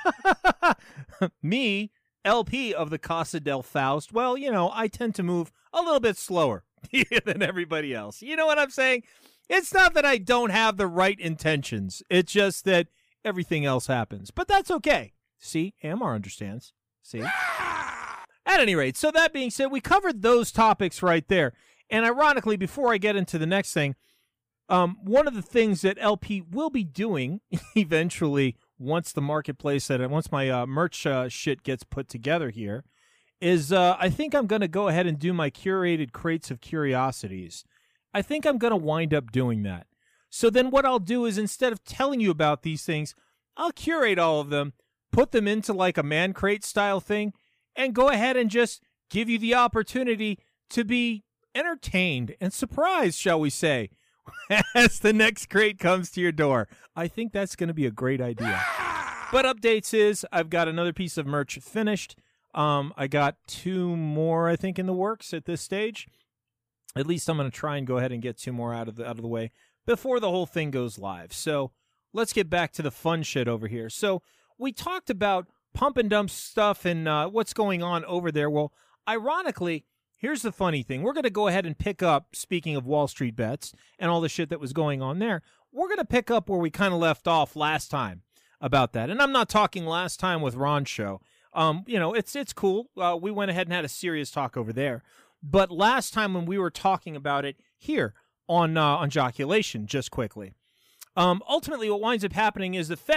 me, L P of the Casa del Faust, well, you know, I tend to move a little bit slower than everybody else. You know what I'm saying? It's not that I don't have the right intentions. It's just that everything else happens. But that's okay. See, A M R understands. See? At any rate, so that being said, we covered those topics right there. And ironically, before I get into the next thing, Um, one of the things that L P will be doing eventually once the marketplace, that once my uh, merch uh, shit gets put together here, is uh, I think I'm going to go ahead and do my curated crates of curiosities. I think I'm going to wind up doing that. So then what I'll do is instead of telling you about these things, I'll curate all of them, put them into like a man crate style thing, and go ahead and just give you the opportunity to be entertained and surprised, shall we say, as the next crate comes to your door. I think that's going to be a great idea. But updates is I've got another piece of merch finished. Um, I got two more, I think, in the works at this stage. At least I'm going to try and go ahead and get two more out of the out of the way before the whole thing goes live. So let's get back to the fun shit over here. So we talked about pump and dump stuff and uh, what's going on over there. Well, ironically, here's the funny thing. We're going to go ahead and pick up, speaking of Wall Street bets and all the shit that was going on there, we're going to pick up where we kind of left off last time about that. And I'm not talking last time with Ron's show. Um, you know, it's it's cool. Uh, we went ahead and had a serious talk over there. But last time when we were talking about it here on uh, on Joculation, just quickly, um, ultimately what winds up happening is the Fed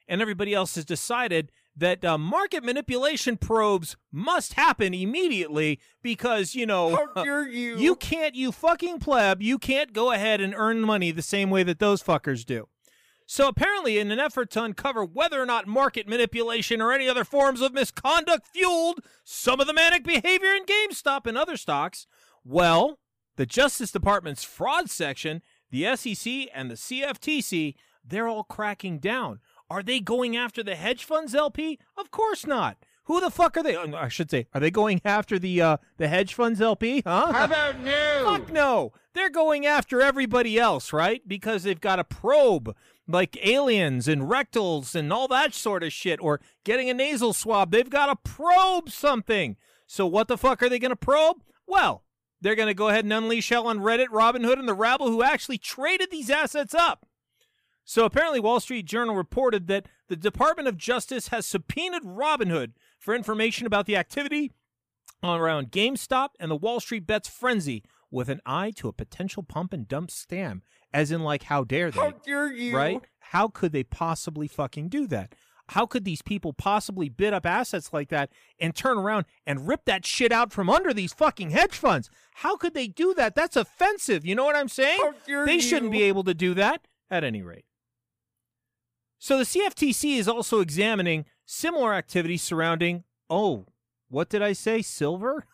and everybody else has decided that uh, market manipulation probes must happen immediately because, you know, How dare you? you can't, you fucking pleb, you can't go ahead and earn money the same way that those fuckers do. So apparently, in an effort to uncover whether or not market manipulation or any other forms of misconduct fueled some of the manic behavior in GameStop and other stocks, well, the Justice Department's fraud section, the S E C, and the C F T C, they're all cracking down. Are they going after the hedge funds, L P? Of course not. Who the fuck are they? I should say, are they going after the uh, the hedge funds, L P? Huh? How about no? Fuck no. They're going after everybody else, right? Because they've got a probe, like aliens and rectals and all that sort of shit, or getting a nasal swab. They've got to probe something. So what the fuck are they going to probe? Well, they're going to go ahead and unleash hell on Reddit, Robinhood, and the rabble who actually traded these assets up. So apparently Wall Street Journal reported that the Department of Justice has subpoenaed Robinhood for information about the activity around GameStop and the Wall Street Bets frenzy with an eye to a potential pump and dump scam, as in like, how dare they? How dare you? Right? How could they possibly fucking do that? How could these people possibly bid up assets like that and turn around and rip that shit out from under these fucking hedge funds? How could they do that? That's offensive. You know what I'm saying? How dare They you? shouldn't be able to do that at any rate. So the C F T C is also examining similar activities surrounding, oh, what did I say? Silver?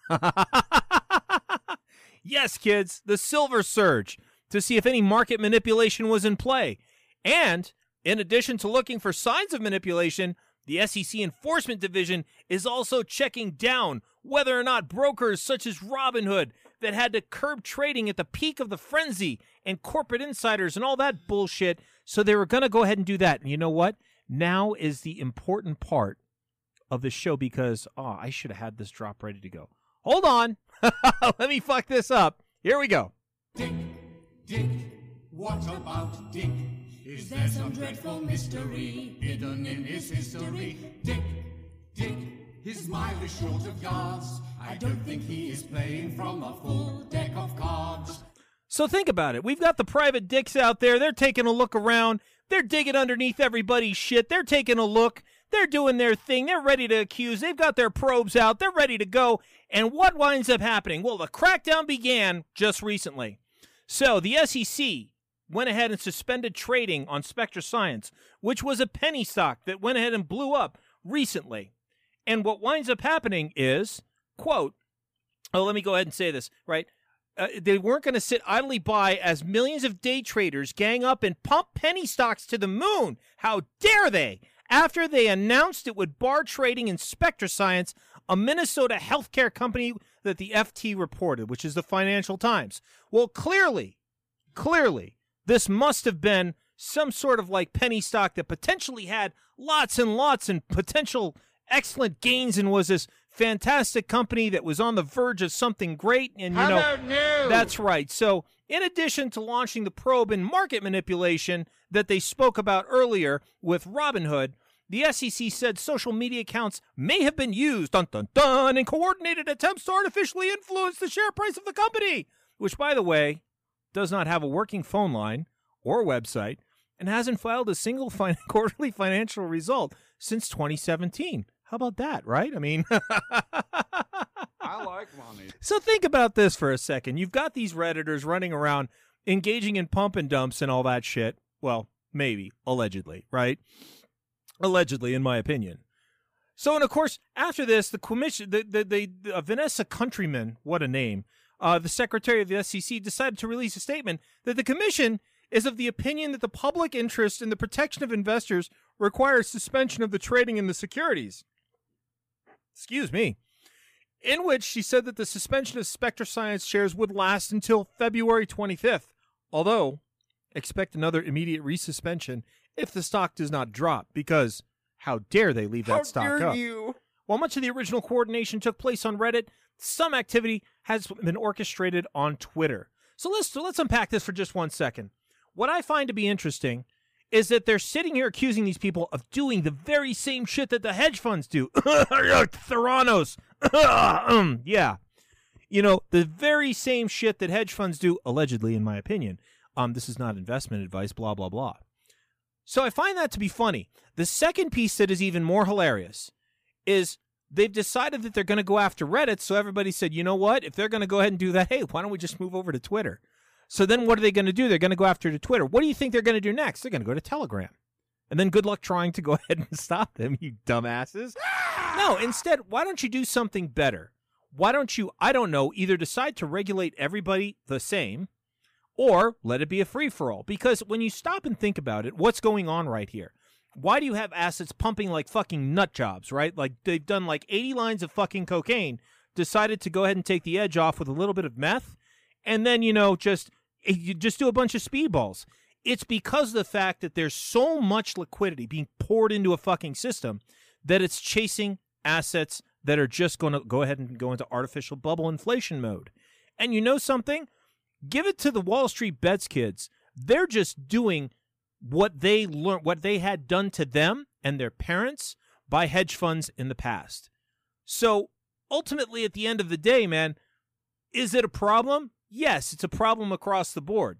Yes, kids, the silver surge, to see if any market manipulation was in play. And in addition to looking for signs of manipulation, the S E C Enforcement Division is also checking down whether or not brokers such as Robinhood that had to curb trading at the peak of the frenzy and corporate insiders and all that bullshit. So they were going to go ahead and do that. And you know what? Now is the important part of the show because, oh, I should have had this drop ready to go. Hold on. Let me fuck this up. Here we go. Dick, Dick, what about Dick? Is there some dreadful mystery hidden in his history? Dick, Dick, his mile is short of yards. I don't think he is playing from a full deck of cards. So think about it. We've got the private dicks out there. They're taking a look around. They're digging underneath everybody's shit. They're taking a look. They're doing their thing. They're ready to accuse. They've got their probes out. They're ready to go. And what winds up happening? Well, the crackdown began just recently. So the S E C went ahead and suspended trading on Spectra Science, which was a penny stock that went ahead and blew up recently. And what winds up happening is, quote, oh, let me go ahead and say this, right? Uh, they weren't going to sit idly by as millions of day traders gang up and pump penny stocks to the moon. How dare they? After they announced it would bar trading in Spectra Science, a Minnesota healthcare company that the F T reported, which is the Financial Times. Well, clearly, clearly, this must have been some sort of like penny stock that potentially had lots and lots and potential excellent gains and was this fantastic company that was on the verge of something great. And, you How know, about no? that's right. So in addition to launching the probe in market manipulation that they spoke about earlier with Robinhood, the S E C said social media accounts may have been used dun, dun, dun, in coordinated attempts to artificially influence the share price of the company, which, by the way, does not have a working phone line or website and hasn't filed a single fin- quarterly financial result since twenty seventeen. How about that, right? I mean, I like money. so think about this for a second. You've got these Redditors running around engaging in pump and dumps and all that shit. Well, maybe, allegedly, right? Allegedly, in my opinion. So, and of course, after this, the commission, the, the, the, uh, Vanessa Countryman, what a name, uh, the secretary of the S E C decided to release a statement that the commission is of the opinion that the public interest in the protection of investors requires suspension of the trading in the securities. Excuse me. In which she said that the suspension of Spectra Science shares would last until February twenty-fifth, although expect another immediate resuspension if the stock does not drop, because how dare they leave that How stock dare up? you? While much of the original coordination took place on Reddit, some activity has been orchestrated on Twitter. So let's so let's unpack this for just one second. What I find to be interesting is that they're sitting here accusing these people of doing the very same shit that the hedge funds do. Theranos. um, yeah. You know, the very same shit that hedge funds do, allegedly, in my opinion. Um, this is not investment advice, blah, blah, blah. So I find that to be funny. The second piece that is even more hilarious is they've decided that they're going to go after Reddit, so everybody said, you know what? If they're going to go ahead and do that, hey, why don't we just move over to Twitter? So then what are they going to do? They're going to go after to Twitter. What do you think they're going to do next? They're going to go to Telegram. And then good luck trying to go ahead and stop them, you dumbasses. No, instead, why don't you do something better? Why don't you, I don't know, either decide to regulate everybody the same or let it be a free-for-all? Because when you stop and think about it, what's going on right here? Why do you have assets pumping like fucking nut jobs, right? Like they've done like eighty lines of fucking cocaine, decided to go ahead and take the edge off with a little bit of meth, and then, you know, just you just do a bunch of speedballs. It's because of the fact that there's so much liquidity being poured into a fucking system that it's chasing assets that are just going to go ahead and go into artificial bubble inflation mode. And you know something? Give it to the Wall Street Bets kids. They're just doing what they learned, what they had done to them and their parents by hedge funds in the past. So ultimately, at the end of the day, man, is it a problem? Yes, it's a problem across the board.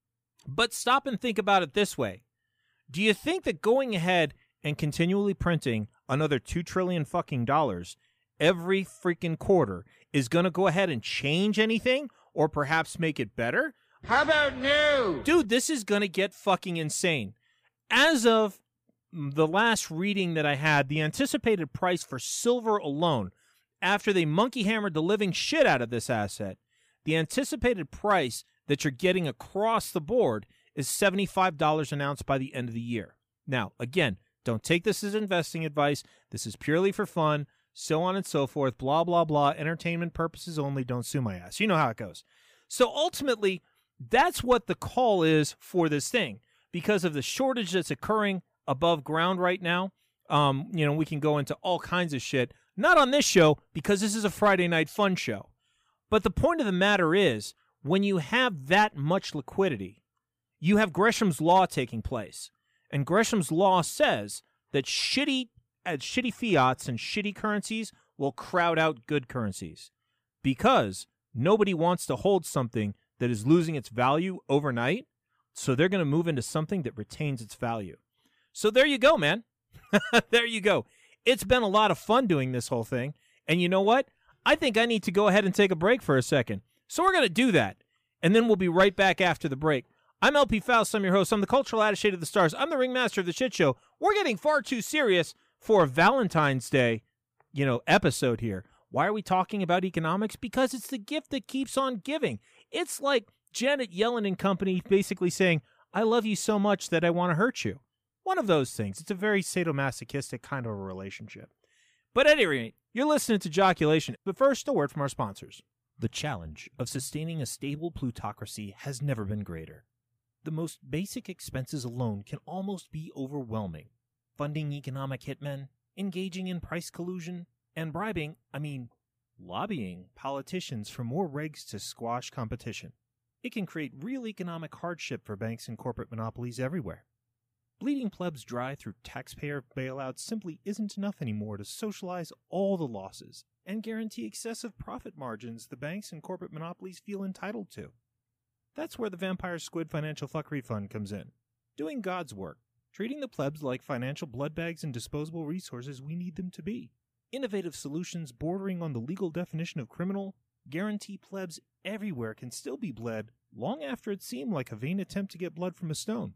But stop and think about it this way. Do you think that going ahead and continually printing another two trillion fucking dollars every freaking quarter is going to go ahead and change anything or perhaps make it better? How about new? Dude, this is going to get fucking insane. As of the last reading that I had, the anticipated price for silver alone, after they monkey hammered the living shit out of this asset, the anticipated price that you're getting across the board is seventy-five dollars an ounce by the end of the year. Now, again, don't take this as investing advice. This is purely for fun, so on and so forth, blah, blah, blah, entertainment purposes only, don't sue my ass. You know how it goes. So ultimately, that's what the call is for this thing. Because of the shortage that's occurring above ground right now, um, you know, we can go into all kinds of shit. Not on this show, because this is a Friday night fun show. But the point of the matter is, when you have that much liquidity, you have Gresham's Law taking place. And Gresham's Law says that shitty, uh, shitty fiats and shitty currencies will crowd out good currencies. Because nobody wants to hold something that is losing its value overnight, so they're going to move into something that retains its value. So there you go, man. There you go. It's been a lot of fun doing this whole thing. And you know what? I think I need to go ahead and take a break for a second. So we're going to do that. And then we'll be right back after the break. I'm L P Faust. I'm your host. I'm the cultural attaché of the stars. I'm the ringmaster of the shit show. We're getting far too serious for a Valentine's Day, you know, episode here. Why are we talking about economics? Because it's the gift that keeps on giving. It's like Janet Yellen and company basically saying, I love you so much that I want to hurt you. One of those things. It's a very sadomasochistic kind of a relationship. But at any rate, you're listening to Joculation. But first, a word from our sponsors. The challenge of sustaining a stable plutocracy has never been greater. The most basic expenses alone can almost be overwhelming. Funding economic hitmen, engaging in price collusion, and bribing, I mean, lobbying politicians for more regs to squash competition. It can create real economic hardship for banks and corporate monopolies everywhere. Bleeding plebs dry through taxpayer bailouts simply isn't enough anymore to socialize all the losses and guarantee excessive profit margins the banks and corporate monopolies feel entitled to. That's where the Vampire Squid Financial Fuckery Fund comes in, doing God's work, treating the plebs like financial blood bags and disposable resources we need them to be. Innovative solutions bordering on the legal definition of criminal guarantee plebs everywhere can still be bled long after it seemed like a vain attempt to get blood from a stone.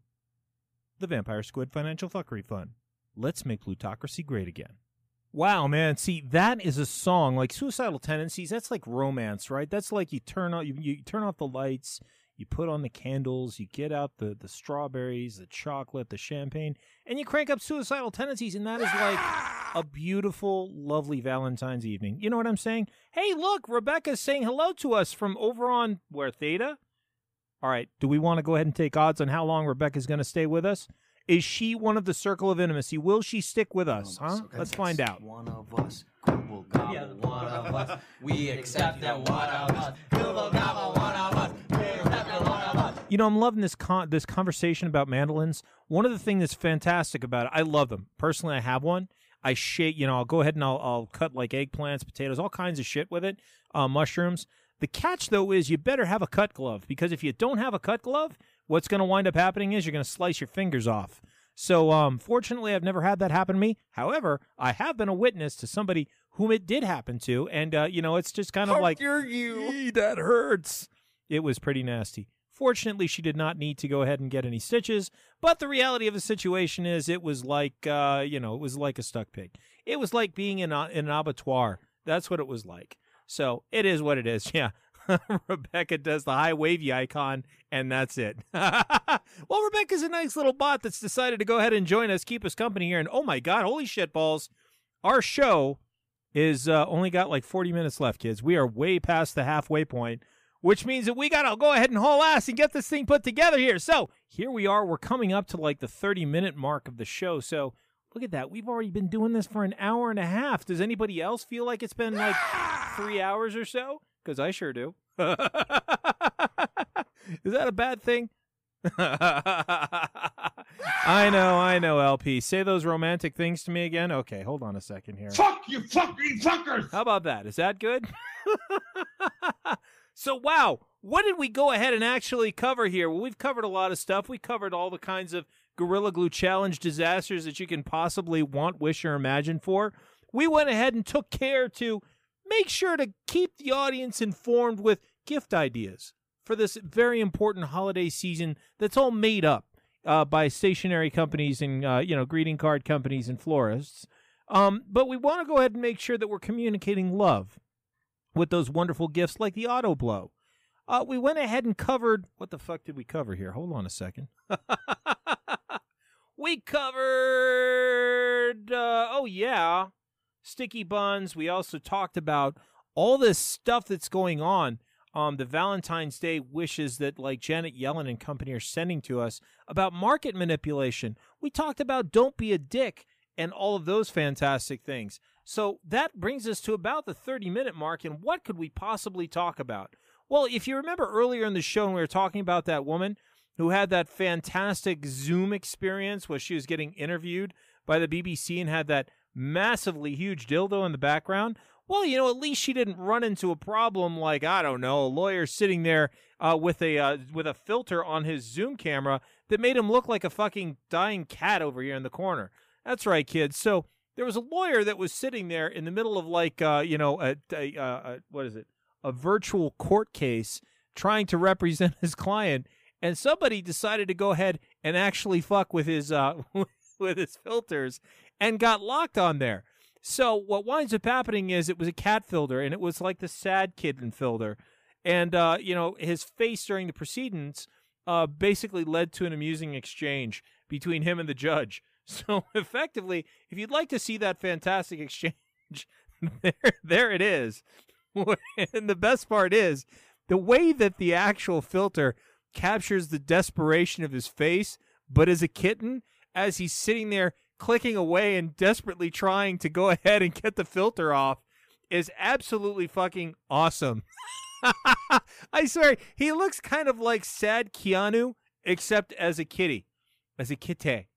The Vampire Squid Financial Fuckery Fund. Let's make plutocracy great again. Wow, man. See, that is a song like Suicidal Tendencies. That's like romance, right? That's like you turn on you, you turn off the lights, you put on the candles, you get out the, the strawberries, the chocolate, the champagne, and you crank up Suicidal Tendencies, and that is like a beautiful, lovely Valentine's evening. You know what I'm saying? Hey, look, Rebecca's saying hello to us from over on, where, Theta? All right, do we want to go ahead and take odds on how long Rebecca's going to stay with us? Is she one of the circle of intimacy? Will she stick with us, huh? Let's find out. One of us, Google gobble, yeah. One of us, we accept that one of us, Google gobble, one of us, we accept that one of us. You know, I'm loving this con- this conversation about mandolins. One of the things that's fantastic about it, I love them. Personally, I have one. I shake, you know, I'll go ahead and I'll, I'll cut like eggplants, potatoes, all kinds of shit with it, uh, mushrooms. The catch, though, is you better have a cut glove, because if you don't have a cut glove, what's going to wind up happening is you're going to slice your fingers off. So, um, fortunately, I've never had that happen to me. However, I have been a witness to somebody whom it did happen to, and uh, you know, it's just kind of How like, dare you? "Ee, that hurts." It was pretty nasty. Fortunately, she did not need to go ahead and get any stitches, but the reality of the situation is it was like, uh, you know, it was like a stuck pig. It was like being in, a, in an abattoir. That's what it was like. So it is what it is. Yeah. Rebecca does the high wavy icon, and that's it. Well, Rebecca's a nice little bot that's decided to go ahead and join us, keep us company here. And oh my God, holy shit balls. Our show is uh, only got like forty minutes left, kids. We are way past the halfway point, which means that we got to go ahead and haul ass and get this thing put together here. So here we are. We're coming up to like the thirty minute mark of the show. So look at that. We've already been doing this for an hour and a half. Does anybody else feel like it's been like three hours or so? Because I sure do. Is that a bad thing? I know, I know, L P. Say those romantic things to me again. Okay, hold on a second here. Fuck you fucking fuckers! How about that? Is that good? So, wow, what did we go ahead and actually cover here? Well, we've covered a lot of stuff. We covered all the kinds of Gorilla Glue Challenge disasters that you can possibly want, wish, or imagine for. We went ahead and took care to make sure to keep the audience informed with gift ideas for this very important holiday season that's all made up uh, by stationery companies and, uh, you know, greeting card companies and florists. Um, but we want to go ahead and make sure that we're communicating love with those wonderful gifts like the Auto Blow. Uh, we went ahead and covered... What the fuck did we cover here? Hold on a second. We covered... Uh, oh, yeah. Sticky buns. We also talked about all this stuff that's going on. Um, the Valentine's Day wishes that like Janet Yellen and company are sending to us about market manipulation. We talked about don't be a dick and all of those fantastic things. So that brings us to about the thirty minute mark. And what could we possibly talk about? Well, if you remember earlier in the show, when we were talking about that woman who had that fantastic Zoom experience where she was getting interviewed by the B B C and had that massively huge dildo in the background. Well, you know, at least she didn't run into a problem like, I don't know, a lawyer sitting there uh, with a uh, with a filter on his Zoom camera that made him look like a fucking dying cat over here in the corner. That's right, kids. So there was a lawyer that was sitting there in the middle of like, uh, you know, a, a, a, what is it, a virtual court case trying to represent his client, and somebody decided to go ahead and actually fuck with his uh, with his filters and got locked on there. So what winds up happening is it was a cat filter, and it was like the sad kitten filter. And, uh, you know, his face during the proceedings uh, basically led to an amusing exchange between him and the judge. So effectively, if you'd like to see that fantastic exchange, there, there it is. And the best part is the way that the actual filter captures the desperation of his face, but as a kitten, as he's sitting there clicking away and desperately trying to go ahead and get the filter off, is absolutely fucking awesome. I swear, he looks kind of like sad Keanu, except as a kitty, as a kitty.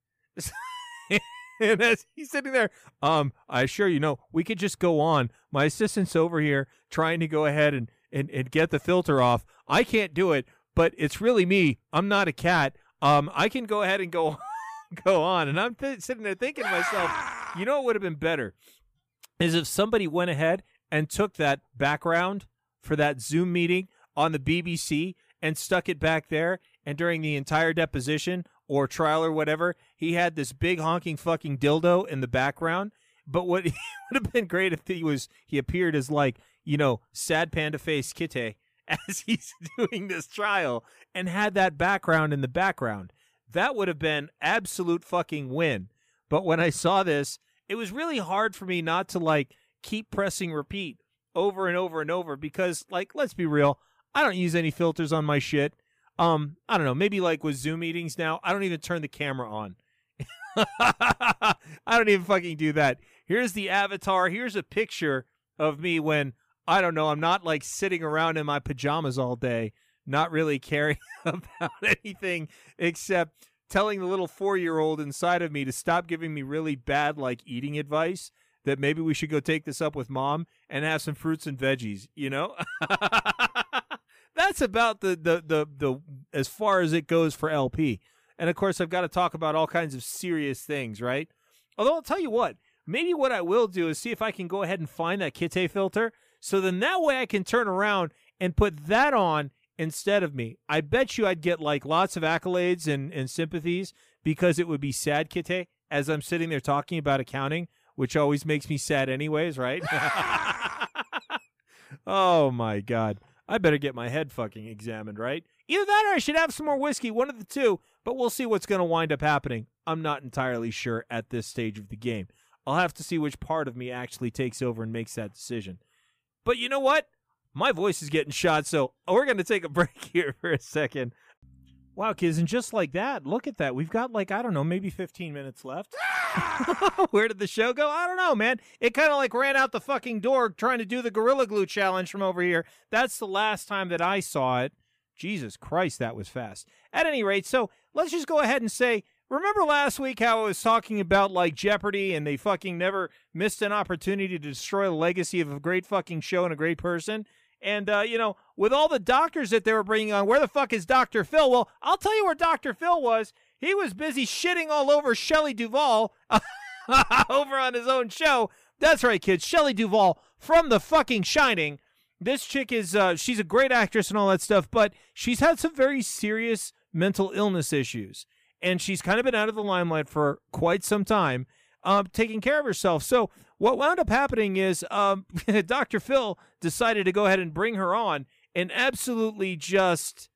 And as he's sitting there, um, I assure you, no, we could just go on. My assistant's over here trying to go ahead and, and, and get the filter off. I can't do it, but it's really me. I'm not a cat. Um, I can go ahead and go go on. And I'm th- sitting there thinking to myself, you know what would have been better is if somebody went ahead and took that background for that Zoom meeting on the B B C and stuck it back there, and during the entire deposition or trial or whatever, he had this big honking fucking dildo in the background. But what it would have been great if he was he appeared as like, you know, sad panda face kitty as he's doing this trial and had that background in the background. That would have been absolute fucking win. But when I saw this, it was really hard for me not to like keep pressing repeat over and over and over because, like, let's be real, I don't use any filters on my shit. Um, I don't know, maybe like with Zoom meetings now, I don't even turn the camera on. I don't even fucking do that. Here's the avatar. Here's a picture of me when, I don't know, I'm not like sitting around in my pajamas all day, not really caring about anything except telling the little four-year-old inside of me to stop giving me really bad, like, eating advice, that maybe we should go take this up with mom and have some fruits and veggies, you know? That's about the, the, the, the, as far as it goes for L P. And, of course, I've got to talk about all kinds of serious things, right? Although I'll tell you what, maybe what I will do is see if I can go ahead and find that Kite filter. So then that way I can turn around and put that on instead of me. I bet you I'd get like lots of accolades and, and sympathies because it would be sad, Kite, as I'm sitting there talking about accounting, which always makes me sad anyways, right? Oh, my God. I better get my head fucking examined, right? Either that or I should have some more whiskey, one of the two, but we'll see what's going to wind up happening. I'm not entirely sure at this stage of the game. I'll have to see which part of me actually takes over and makes that decision. But you know what? My voice is getting shot, so we're going to take a break here for a second. Wow, kids, and just like that, look at that. We've got like, I don't know, maybe fifteen minutes left. Where did the show go? I don't know, man. It kind of like ran out the fucking door trying to do the Gorilla Glue challenge from over here. That's the last time that I saw it. Jesus Christ, that was fast. At any rate, so let's just go ahead and say, remember last week how I was talking about like Jeopardy and they fucking never missed an opportunity to destroy the legacy of a great fucking show and a great person? And, uh, you know, with all the doctors that they were bringing on, where the fuck is Doctor Phil? Well, I'll tell you where Doctor Phil was. He was busy shitting all over Shelley Duvall over on his own show. That's right, kids. Shelley Duvall from The fucking Shining. This chick is, uh, she's a great actress and all that stuff, but she's had some very serious mental illness issues. And she's kind of been out of the limelight for quite some time, um, taking care of herself. So what wound up happening is um, Doctor Phil decided to go ahead and bring her on and absolutely just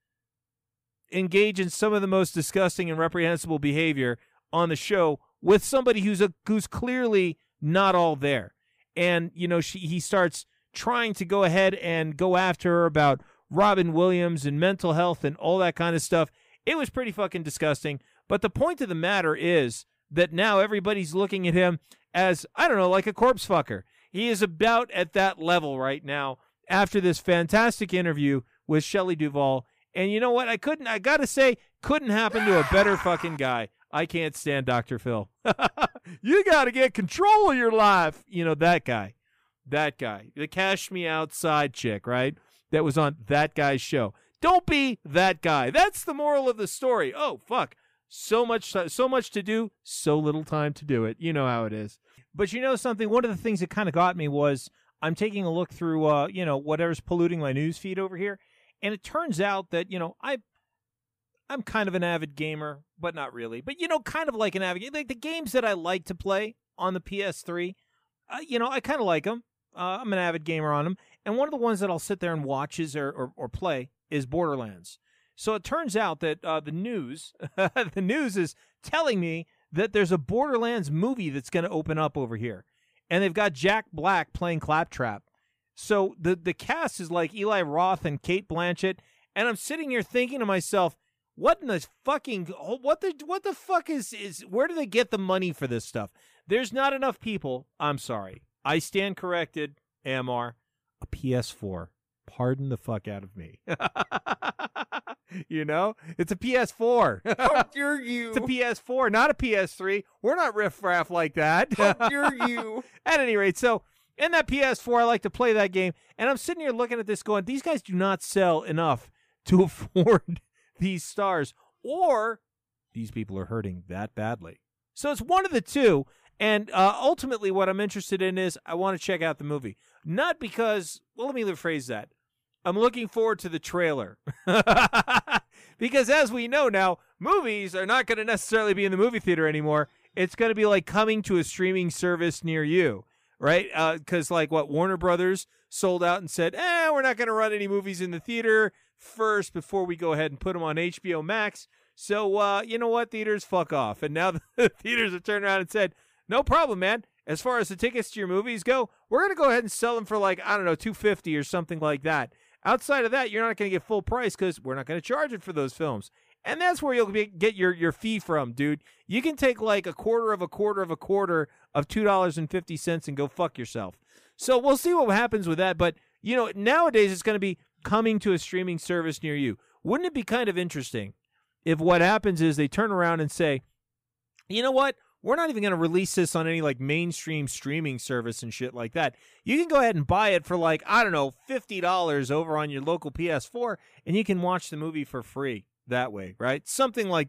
engage in some of the most disgusting and reprehensible behavior on the show with somebody who's a, who's clearly not all there. And, you know, she, he starts trying to go ahead and go after her about Robin Williams and mental health and all that kind of stuff. It was pretty fucking disgusting. But the point of the matter is that now everybody's looking at him as, I don't know, like a corpse fucker. He is about at that level right now after this fantastic interview with Shelley Duvall. And you know what? I couldn't, I gotta say, couldn't happen to a better fucking guy. I can't stand Doctor Phil. You gotta get control of your life. You know, that guy. That guy. The Cash Me Outside chick, right? That was on that guy's show. Don't be that guy. That's the moral of the story. Oh, fuck. So much, so much to do, so little time to do it. You know how it is. But you know something? One of the things that kind of got me was I'm taking a look through, uh, you know, whatever's polluting my news feed over here. And it turns out that, you know, I, I'm kind of an avid gamer, but not really. But, you know, kind of like an avid, like the games that I like to play on the P S three, uh, you know, I kind of like them. Uh, I'm an avid gamer on them. And one of the ones that I'll sit there and watch is, or, or, or play is Borderlands. So it turns out that uh, the news, the news is telling me that there's a Borderlands movie that's going to open up over here. And they've got Jack Black playing Claptrap. So the, the cast is like Eli Roth and Cate Blanchett. And I'm sitting here thinking to myself, what in the fucking, what the, what the fuck is, is, where do they get the money for this stuff? There's not enough people. I'm sorry. I stand corrected, Amar. A P S four. Pardon the fuck out of me. You know? It's a P S four. How dare you? It's a P S four, not a P S three. We're not riff-raff like that. How dare you? At any rate, so in that P S four, I like to play that game, and I'm sitting here looking at this going, these guys do not sell enough to afford these stars, or these people are hurting that badly. So it's one of the two, and uh, ultimately what I'm interested in is I want to check out the movie. Not because, well, let me rephrase that. I'm looking forward to the trailer. Because as we know now, movies are not going to necessarily be in the movie theater anymore. It's going to be like coming to a streaming service near you, right? Because uh, like what, Warner Brothers sold out and said, eh, we're not going to run any movies in the theater first before we go ahead and put them on H B O Max. So, uh, you know what? Theaters, fuck off. And now the theaters have turned around and said, no problem, man. As far as the tickets to your movies go, we're going to go ahead and sell them for like, I don't know, two hundred fifty dollars or something like that. Outside of that, you're not going to get full price because we're not going to charge it for those films. And that's where you'll be, get your, your fee from, dude. You can take like a quarter of a quarter of a quarter of two dollars and fifty cents and go fuck yourself. So we'll see what happens with that. But, you know, nowadays it's going to be coming to a streaming service near you. Wouldn't it be kind of interesting if what happens is they turn around and say, you know what? We're not even going to release this on any like mainstream streaming service and shit like that. You can go ahead and buy it for like, I don't know, fifty dollars over on your local P S four, and you can watch the movie for free that way, right? Something like that.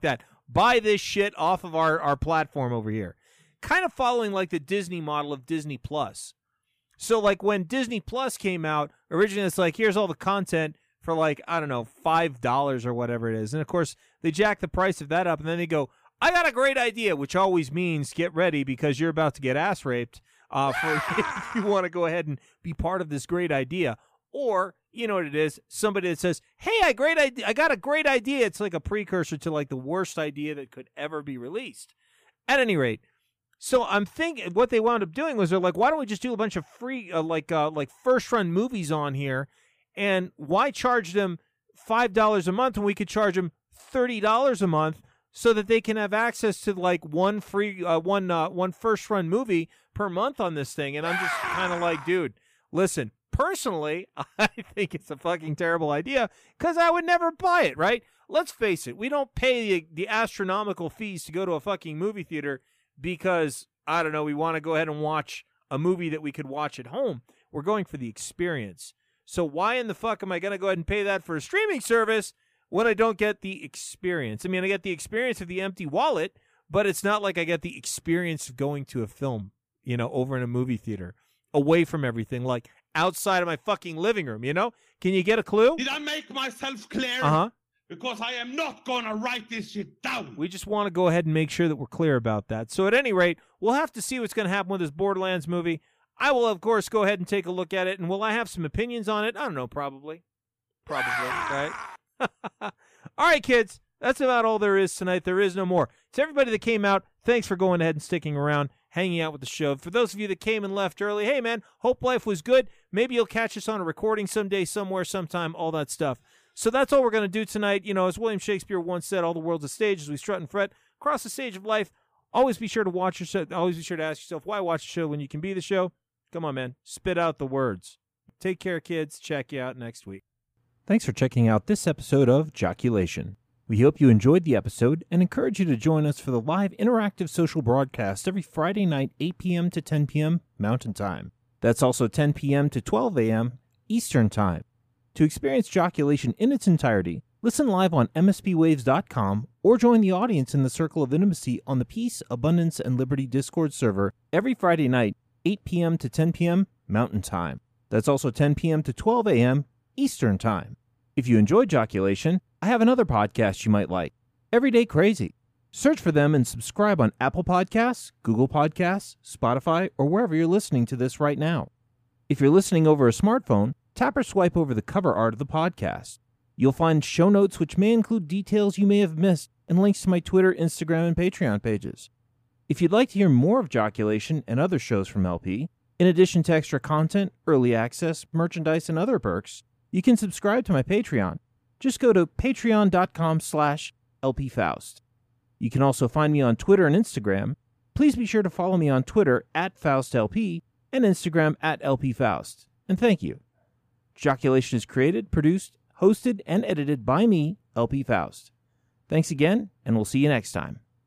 buy this shit off of our, our platform over here. Kind of following like the Disney model of Disney Plus. So like when Disney Plus came out, originally it's like, here's all the content for like, I don't know, five dollars or whatever it is. And of course, they jack the price of that up and then they go, I got a great idea, which always means get ready because you're about to get ass raped uh, for if you want to go ahead and be part of this great idea. Or, you know what it is, somebody that says, hey, I great idea, I got a great idea. It's like a precursor to like the worst idea that could ever be released. At any rate, so I'm thinking what they wound up doing was they're like, why don't we just do a bunch of free, uh, like uh, like first-run movies on here, and why charge them five dollars a month when we could charge them thirty dollars a month so that they can have access to like one free, uh, one uh, one first-run movie per month on this thing? And I'm just kind of like, dude, listen, personally, I think it's a fucking terrible idea because I would never buy it, right? Let's face it, we don't pay the, the astronomical fees to go to a fucking movie theater because, I don't know, we want to go ahead and watch a movie that we could watch at home. We're going for the experience. So why in the fuck am I going to go ahead and pay that for a streaming service when I don't get the experience? I mean, I get the experience of the empty wallet, but it's not like I get the experience of going to a film, you know, over in a movie theater, away from everything, like outside of my fucking living room, you know? Can you get a clue? Did I make myself clear? Uh-huh. Because I am not going to write this shit down. We just want to go ahead and make sure that we're clear about that. So at any rate, we'll have to see what's going to happen with this Borderlands movie. I will, of course, go ahead and take a look at it. And will I have some opinions on it? I don't know, probably. Probably, right? All right, kids. That's about all there is tonight. There is no more. To everybody that came out, thanks for going ahead and sticking around, hanging out with the show. For those of you that came and left early, hey, man, hope life was good. Maybe you'll catch us on a recording someday, somewhere, sometime, all that stuff. So that's all we're going to do tonight. You know, as William Shakespeare once said, all the world's a stage as we strut and fret across the stage of life. Always be sure to watch your show. Always be sure to ask yourself, why watch the show when you can be the show? Come on, man. Spit out the words. Take care, kids. Check you out next week. Thanks for checking out this episode of Joculation. We hope you enjoyed the episode and encourage you to join us for the live interactive social broadcast every Friday night, eight p.m. to ten p.m. Mountain Time. That's also ten p.m. to twelve a.m. Eastern Time. To experience Joculation in its entirety, listen live on M S P waves dot com or join the audience in the Circle of Intimacy on the Peace, Abundance, and Liberty Discord server every Friday night, eight p.m. to ten p.m. Mountain Time. That's also ten p.m. to twelve a.m. Eastern Time. If you enjoyed Joculation, I have another podcast you might like, Everyday Crazy. Search for them and subscribe on Apple Podcasts, Google Podcasts, Spotify, or wherever you're listening to this right now. If you're listening over a smartphone, tap or swipe over the cover art of the podcast. You'll find show notes which may include details you may have missed and links to my Twitter, Instagram, and Patreon pages. If you'd like to hear more of Joculation and other shows from L P, in addition to extra content, early access, merchandise, and other perks, you can subscribe to my Patreon. Just go to patreon.com slash lpfaust. You can also find me on Twitter and Instagram. Please be sure to follow me on Twitter at FaustLP and Instagram at lpfaust. And thank you. Joculation is created, produced, hosted, and edited by me, L P Faust. Thanks again, and we'll see you next time.